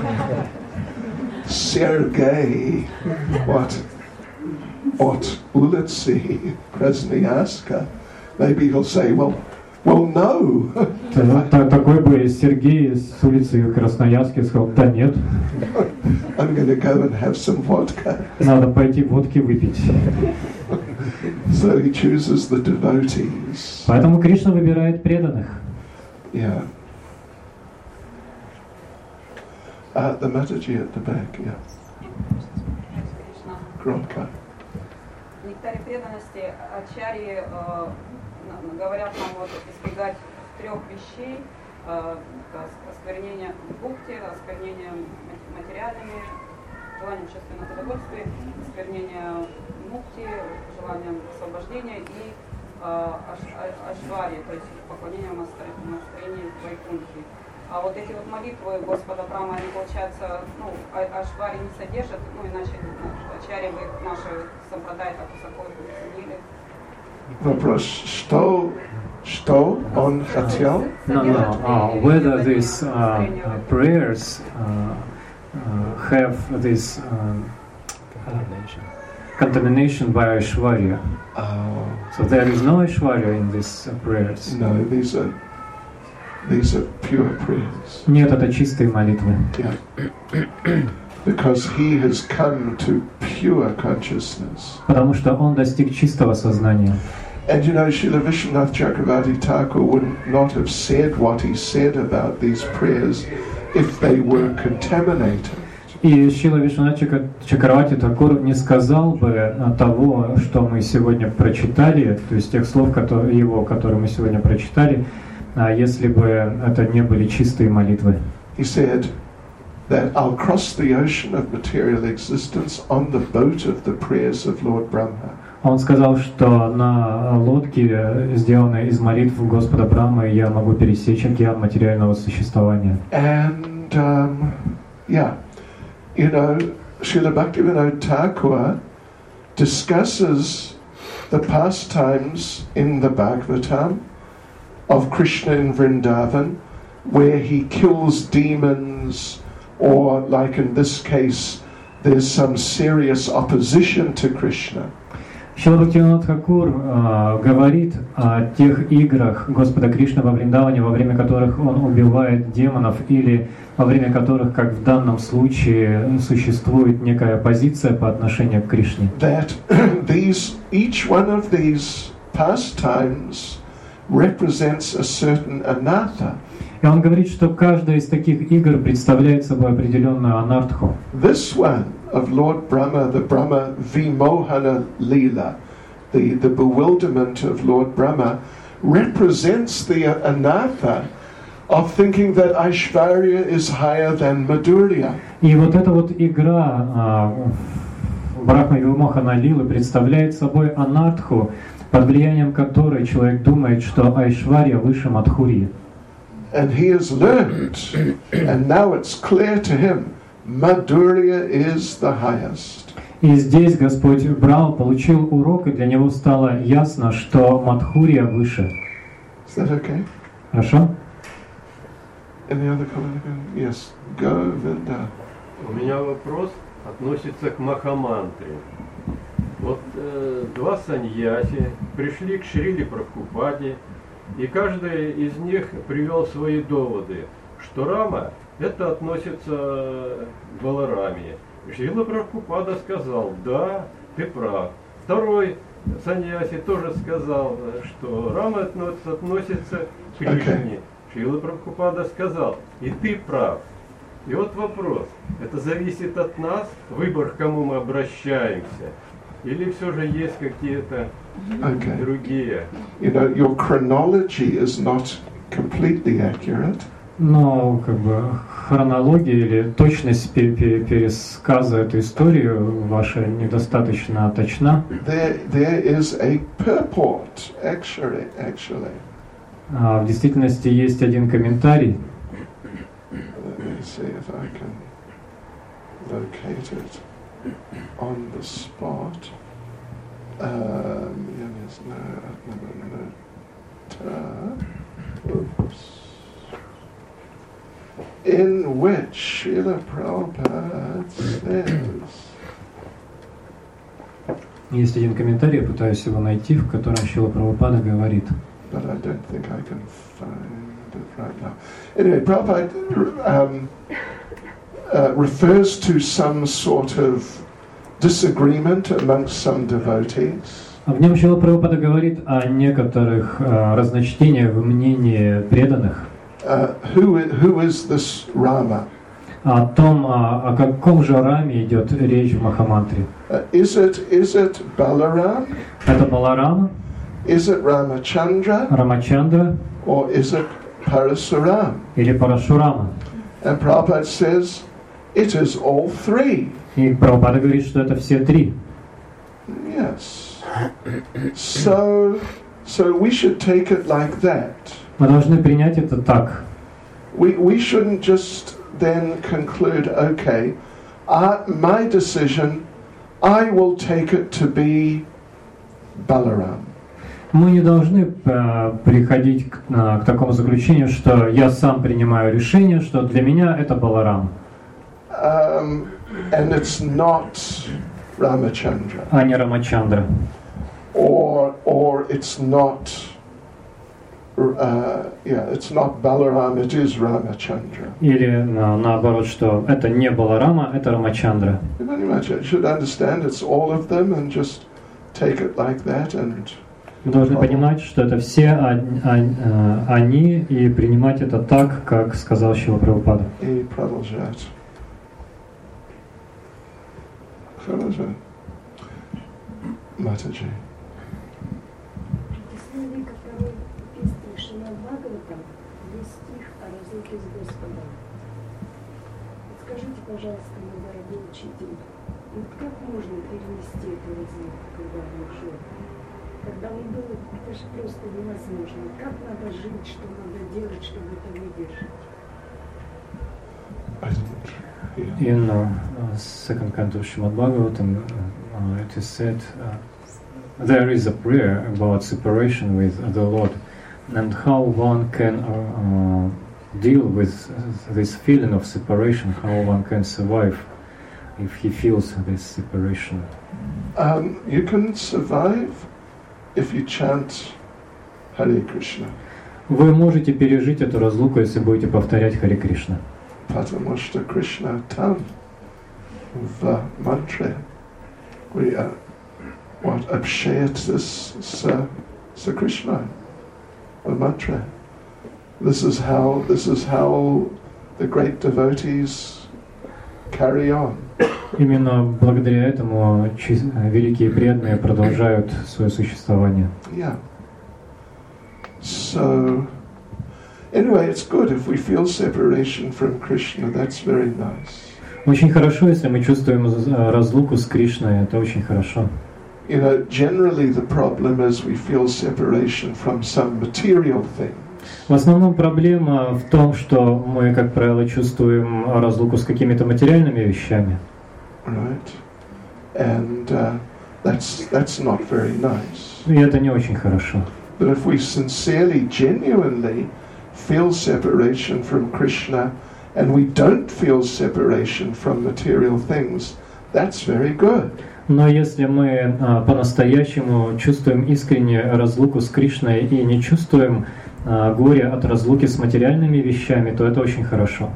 Sergei, what? От Ulitsi, Krasnoyarska. Maybe he'll say, well, well, no. Такой бы Сергей с улицы Красноярска сказал, да нет. I'm going to go and have some vodka. Надо пойти водки выпить. So he chooses the devotees. Поэтому Кришна выбирает преданных. Yeah. Uh, the Mataji at the back, yeah. Grodka. В нектаре преданности ачарьи э, говорят нам вот избегать трех вещей: э, осквернения бхукти, осквернения материальными, желанием чувственного удовольствия, осквернения мукти, желанием освобождения и э, ашвари, то есть поклонением настроению вайкунхи. А вот эти вот молитвы Господа Брахмы, они, получается, ну, ашвари не содержат, ну, иначе ачарьи бы наши сампрадай так высоко ценили. Вопрос, что, что он хотел? No, no. Uh, whether these uh, uh, prayers uh, uh, have this um, contamination by Aishwarya. Oh. So there is no Aishwarya in these uh, prayers. No, these are these are pure prayers. Нет, это чистые молитвы. Yeah. Because he has come to pure consciousness. Потому что он достиг чистого сознания. And you know, Srila Vishwanath Chakravarti Thakur would not have said what he said about these prayers if they were contaminated. И Шрила Вишванат Чакраварти Такур не сказал бы того, что мы сегодня прочитали, то есть тех слов, которые, его, которые мы сегодня прочитали, если бы это не были чистые молитвы. He said that I'll cross the ocean of material existence on the boat of the prayers of Lord Brahma. Он сказал, что на лодке, сделанной из молитв Господа Брахмы, я могу пересечь океан материального существования. And um, yeah, you know, Srila Bhaktivinoda Thakur discusses the pastimes in the Bhagavatam of Krishna in Vrindavan, where he kills demons, or like in this case, there's some serious opposition to Krishna. Шрила Бхактивинода Тхакур э, говорит о тех играх Господа Кришны во Вриндаване, во время которых он убивает демонов, или во время которых, как в данном случае, существует некая позиция по отношению к Кришне. That these, each one of these pastimes represents a certain anartha. И он говорит, что каждая из таких игр представляет собой определенную анартху. This one of Lord Brahma, the Brahma Vimohana Leela, the, the bewilderment of Lord Brahma, represents the anartha of thinking that Aishvarya is higher than Madhurya. И вот эта вот игра а, Брахма Вимохана Лилы представляет собой анартху, под влиянием которой человек думает, что Айшварья выше Мадхурии. And he has learned, and now it's clear to him, Madhurya is the highest. И здесь Господь брал, получил урок, и для него стало ясно, что Мадхурия выше. Is that okay? Хорошо? Any other comment? Yes, go, Vinda. У меня вопрос относится к Махамантре. Вот э, два саньяси пришли к Шриле Прабхупаде, и каждый из них привел свои доводы, что Рама это относится к Балараме. Шрила Прабхупада сказал, да, ты прав. Второй саньяси тоже сказал, что Рама относится к Кришне. Шрила Прабхупада сказал, и ты прав. И вот вопрос, это зависит от нас, выбор, к кому мы обращаемся, или все же есть какие-то Okay. другие? You know, your chronology is not completely accurate. Но как бы хронология или точность пе- пе- пересказа этой истории ваша недостаточно точна. There, there is a purport, actually, actually. А в действительности есть один комментарий. Let me see if I can locate it on the spot. Um, yeah, there's no, no, no, no, oops. In which Srila Prabhupada says, Есть один комментарий, я пытаюсь его найти, в котором Шрила Прабхупада говорит. but I don't think I can find it right now. Anyway, Prabhupada um, uh, refers to some sort of disagreement amongst some devotees. В нем Шрила Прабхупада говорит о некоторых а, разночтениях в мнении преданных, Uh, who, i- who is this Rama? о том, о, о каком же раме идет речь в Махамантре. Uh, is it is it Balaram? Это Баларама, Is it Ramachandra? Рамачандра Or is it Parasuram? или Парашурама. And Prabhupada says, it is all three. И Прабхупада говорит, что это все три. Yes. So, so we should take it like that. Мы должны принять это так. We, we shouldn't just then conclude, okay, uh, my decision, I will take it to be Balaram. Мы не должны э, приходить к, э, к такому заключению, что я сам принимаю решение, что для меня это Баларам, Um, and it's not Ramachandra. а не Рамачандра. Or, or it's not, uh, yeah, it's not Balaram, it is Ramachandra. Или на- наоборот, что это не Баларама, это Рамачандра. You very much should understand it's all of them and just take it like that and Мы должны понимать, что это все он- он- э, они, и принимать это так, как сказал Шрила Прабхупада. и продолжать. Хорошо. Матаджи. Притеснение ко второй эпистоле Шримад Бхагаватам есть стих о разлуке с Господом. Подскажите, пожалуйста, мой дорогой учитель, вот как можно перенести эту разлуку, когда Бог жив? Когда он был, это же просто невозможно. Как надо жить, что надо делать, чтобы это выдержать? I didn't hear. In uh, uh, second canto of Srimad Bhagavatam, uh, it is said uh, there is a prayer about separation with the Lord, and how one can uh, uh, deal with this feeling of separation, how one can survive if he feels this separation. Um, you can survive if you chant Hare Krishna. Вы можете пережить эту разлуку, если будете повторять Харе Кришна. Patamoshta Krishna Tam Va Mantra. We are what Abshayat this Sa Sa Krishna. The mantra. This is how this is how the great devotees carry on. Именно благодаря этому чи- великие преданные продолжают свое существование. Yeah. So anyway, it's good if we feel separation from Krishna. That's very nice. Очень хорошо, если мы чувствуем э, разлуку с Кришной, это очень хорошо. You know, generally the problem is we feel separation from some material thing. В основном проблема в том, что мы, как правило, чувствуем разлуку с какими-то материальными вещами. Right? And uh, that's that's not very nice. И это не очень хорошо. But if we sincerely, genuinely feel separation from Krishna and we don't feel separation from material things, that's very good. Но если мы а, по-настоящему чувствуем искренне разлуку с Кришной и не чувствуем а, горя от разлуки с материальными вещами, то это очень хорошо.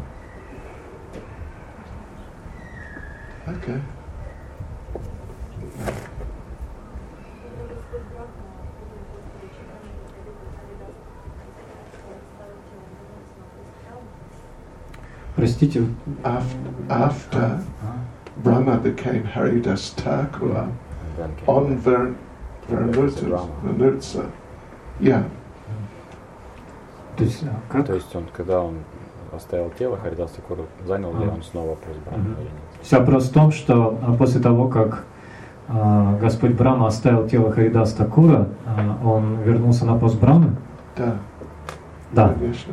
Okay. Простите. After Brahma became Haridas Thakur on Vernutsa. Yeah. То есть, как? То есть он, когда он оставил тело, Харидас Тхакур, занял ли он снова пост Брахмы или нет? Вся вопрос в том, что после того, как э, Господь Брахма оставил тело Харидас Тхакура, э, он вернулся на пост Брахмы? Да. Да.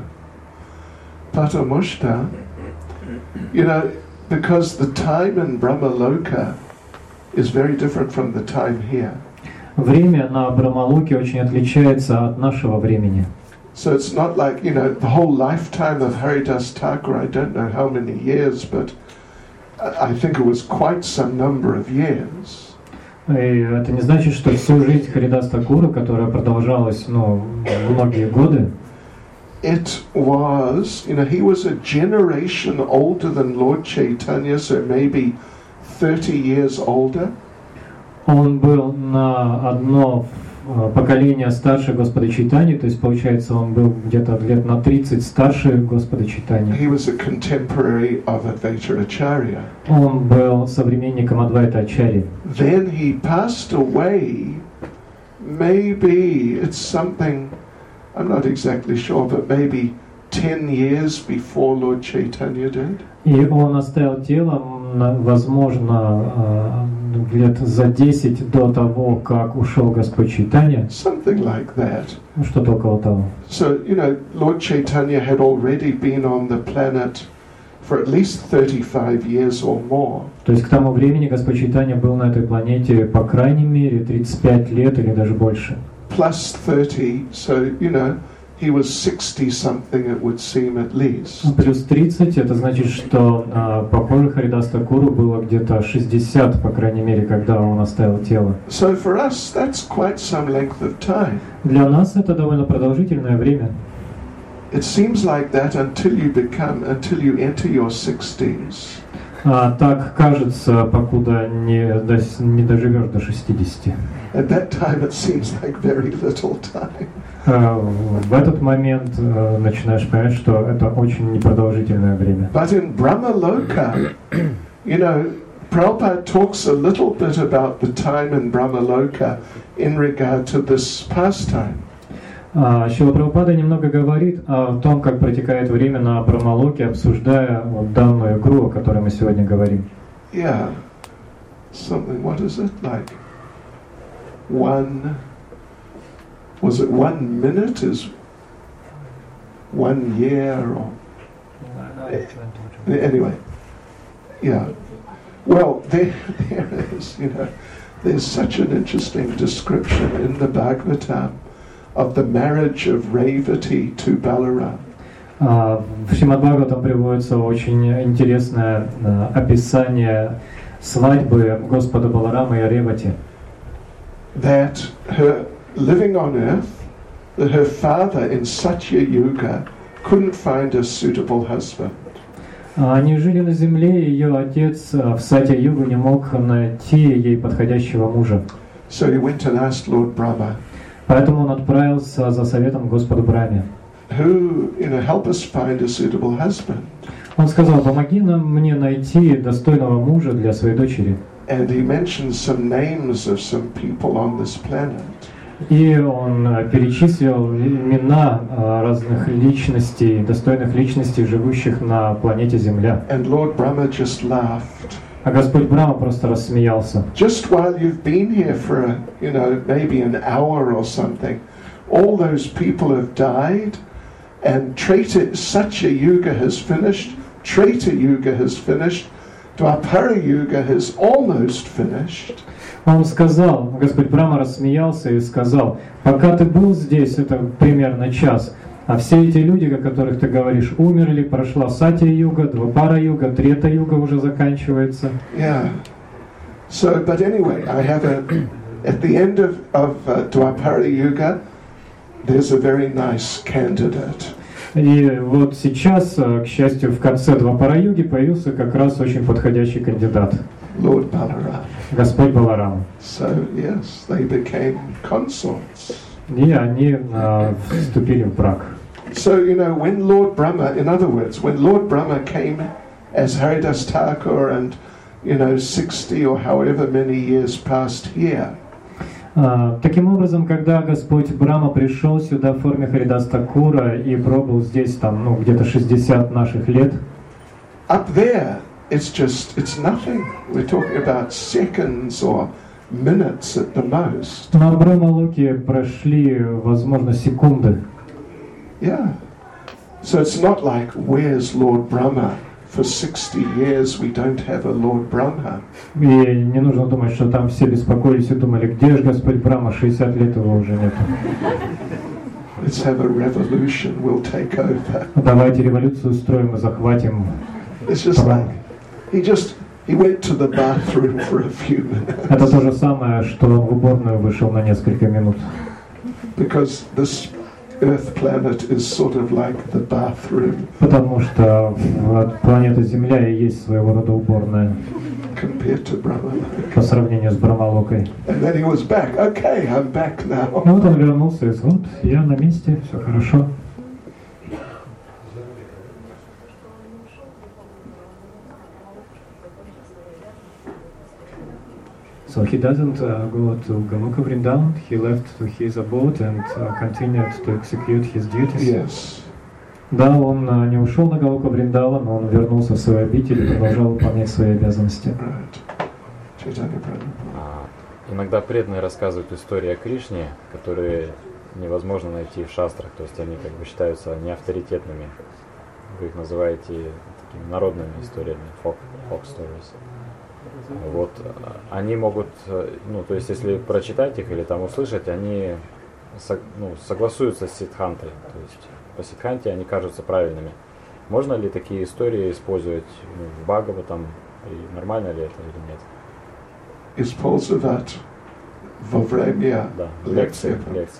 Потому что, you know, because the time in Brahmaloka is very different from the time here. Время на Брахмалоке очень отличается от нашего времени. So it's not like, you know, the whole lifetime of Haridas Thakur, I don't know how many years, but I think it was quite some number of years. И это не значит, что всю жизнь Харидас Тхакура, которая продолжалась, ну, многие годы, it was, you know, he was a generation older than Lord Chaitanya, so maybe thirty years older. Он был на одно поколение старше Господа Чайтаньи, то есть, получается, он был где-то лет на тридцать старше Господа Чайтаньи. He was a contemporary of Advaita Acharya. Он был современником Адвайта Ачарьи. Then he passed away, maybe it's something, I'm not exactly sure, but maybe ten years before Lord Chaitanya did. И он оставил тело, возможно, лет за десять до того, как ушел Господь Чайтанья. Something like that. Что-то около того. So, you know, Lord Chaitanya had already been on the planet for at least thirty-five years or more. То есть к тому времени Господь Чайтанья был на этой планете по крайней мере тридцать пять лет или даже больше. Plus thirty, so, you know, he was sixty something, it would seem, at least. Плюс тридцать, это значит, что а, похоже Харидас Тхакуру было где-то шестьдесят, по крайней мере, когда он оставил тело. So for us, that's quite some length of time. Для нас это довольно продолжительное время. It seems like that until you become, until you enter your sixties. А, так кажется, покуда не, до, не доживешь до шестидесяти. At that time, it seems like very little time. А, в этот момент а, начинаешь понимать, что это очень непродолжительное время. But in Brahmaloka, you know, Prabhupada talks a little bit about the time in Brahmaloka in regard to this pastime. А, Шрила Прабхупада немного говорит о том, как протекает время на Брахмалоке, обсуждая вот данную игру, о которой мы сегодня говорим. Yeah, something. What is it like? One. Was it one minute? Is one year or? Anyway, yeah. Well, there, there is. You know, there's such an interesting description in the Bhagavatam of the marriage of Revati to Balaram. В Шримад Бхагаватам приводится очень интересное описание свадьбы Господа Баларама и Ревати. That her living on earth, that her father in Satya Yuga couldn't find a suitable husband. Они жили на земле, и ее отец в Сатья-югу не мог найти ей подходящего мужа. So he went and asked Lord Brahma. Поэтому он отправился за советом к Господу Брахме. Who, you know, help us find a suitable husband. Он сказал: помоги нам мне найти достойного мужа для своей дочери. And he mentioned some names of some people on this planet. И он перечислил имена разных личностей, достойных личностей, живущих на планете Земля. And Lord Brahma just laughed. А Господь Брахма просто рассмеялся. Just while you've been here for, a, you know, maybe an hour or something, all those people have died, and Treta, Satya Yuga has finished, Treta Yuga has finished, Dwapara Yuga has almost finished. Он сказал, Господь Брахма рассмеялся и сказал: пока ты был здесь, это примерно час, а все эти люди, о которых ты говоришь, умерли, прошла Сатья-юга, Двапара-юга, Трета-юга уже заканчивается. Yeah. So, but anyway, I have a, at the end of, of uh, Dwapara-yuga, there's a very nice candidate. И вот сейчас, к счастью, в конце Двапара-юги появился как раз очень подходящий кандидат. Lord Balaram. Господь Баларам. So, yes, they became consorts. И они а, вступили в брак. So, you know, when Lord Brahma, in other words, when Lord Brahma came as Haridas Thakur and, you know, sixty or however many years passed here, Uh, таким образом, когда Господь Брахма пришел сюда в форме Харидас Такура и пробыл здесь там, ну, где-то шестьдесят наших лет, up there, it's just, it's nothing. We're talking about seconds or minutes at the most. на Брахмалоке прошли, возможно, секунды. Yeah. So it's not like, where's Lord Brahma? For sixty years we don't have a Lord Brahma. И не нужно думать, что там все беспокоились и думали, где же Господь Брахма, шестьдесят лет его уже нет. Let's have a revolution, we'll take over. Давайте революцию устроим и захватим. It's just like, he just, he went to the bathroom for a few minutes. Это то же самое, что он в уборную вышел на несколько минут. Because this Earth planet is sort of like the bathroom. Потому что планета Земля и есть своего рода уборная. Compared to Brahma. По сравнению с Брахмалокой. And then he was back. Okay, I'm back now. Ну вот он вернулся и сказал, вот, я на месте, все хорошо. So he doesn't uh, go to Goloka Vrindavan, he left to his abode and uh, continued to execute his duties. Yes. Да, он uh, не ушел на Галока Вриндаван, но он вернулся в свою обитель и продолжал выполнять свои обязанности. А, иногда преданные рассказывают истории о Кришне, которые невозможно найти в шастрах, то есть они как бы считаются неавторитетными. Вы их называете такими народными историями, folk, folk stories. Вот, они могут, ну, то есть, если прочитать их или там услышать, они ну, согласуются с сиддхантой, то есть, по сиддханте они кажутся правильными. Можно ли такие истории использовать ну, в Бхагаватам, и нормально ли это или нет? Использовать во время да, лекции. лекции.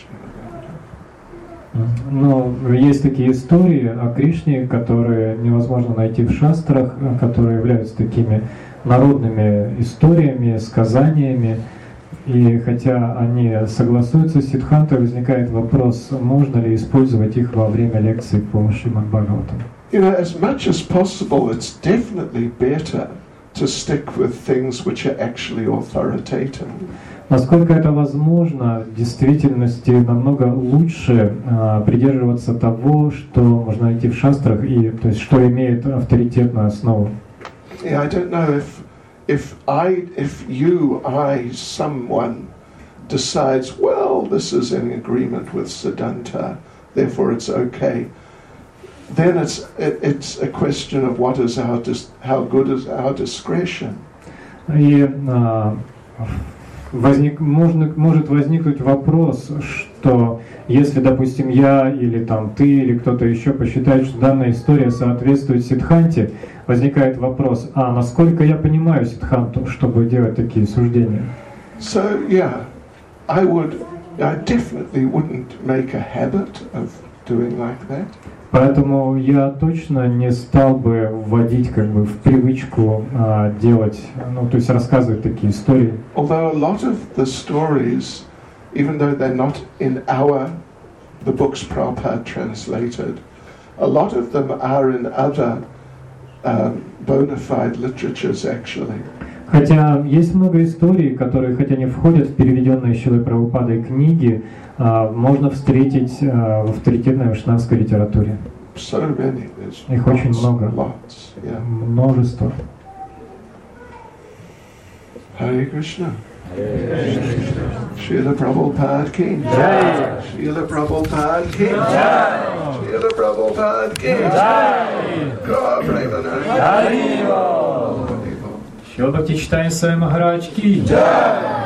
Но есть такие истории о Кришне, которые невозможно найти в шастрах, которые являются такими народными историями, сказаниями. И хотя они согласуются с сиддхантой, возникает вопрос, можно ли использовать их во время лекций по Шримад Бхагаватам. You know, as much as possible, it's definitely better to stick with things which are actually authoritative. Насколько это возможно, в действительности намного лучше а, придерживаться того, что можно найти в шастрах, и, то есть, что имеет авторитетную основу. Yeah, I don't know if, if I, if you, I, someone decides, well, this is in agreement with Siddhanta, therefore it's okay. Then it's it, it's a question of what is our dis, how good is our discretion. И а, возник, можно, может возникнуть вопрос, что если, допустим, я или там ты или кто-то еще посчитает, что данная история соответствует сиддханте, возникает вопрос, а насколько я понимаю сиддханту, чтобы делать такие суждения? So yeah, I would, I definitely wouldn't make a habit of doing like that. Поэтому я точно не стал бы вводить как бы в привычку а, делать, ну то есть рассказывать такие истории. Although a lot of the stories, even though they're not in our, the books Prabhupada translated, a lot of them are in other um, bona fide literatures actually. Хотя есть много историй, которые, хотя не входят в переведенные Шрилой Прабхупадой книги, а, можно встретить а, в авторитетной вайшнавской литературе. So many, there's Их lots, очень много. lots, yeah. Множество. Hare Krishna. Srila Prabhupada ki Jai. Srila Prabhupada ki Jai. Srila Prabhupada ki Jai. God Premanand. Haribol. Шрила Бхактичитания Свами Махарадж ки. Jai.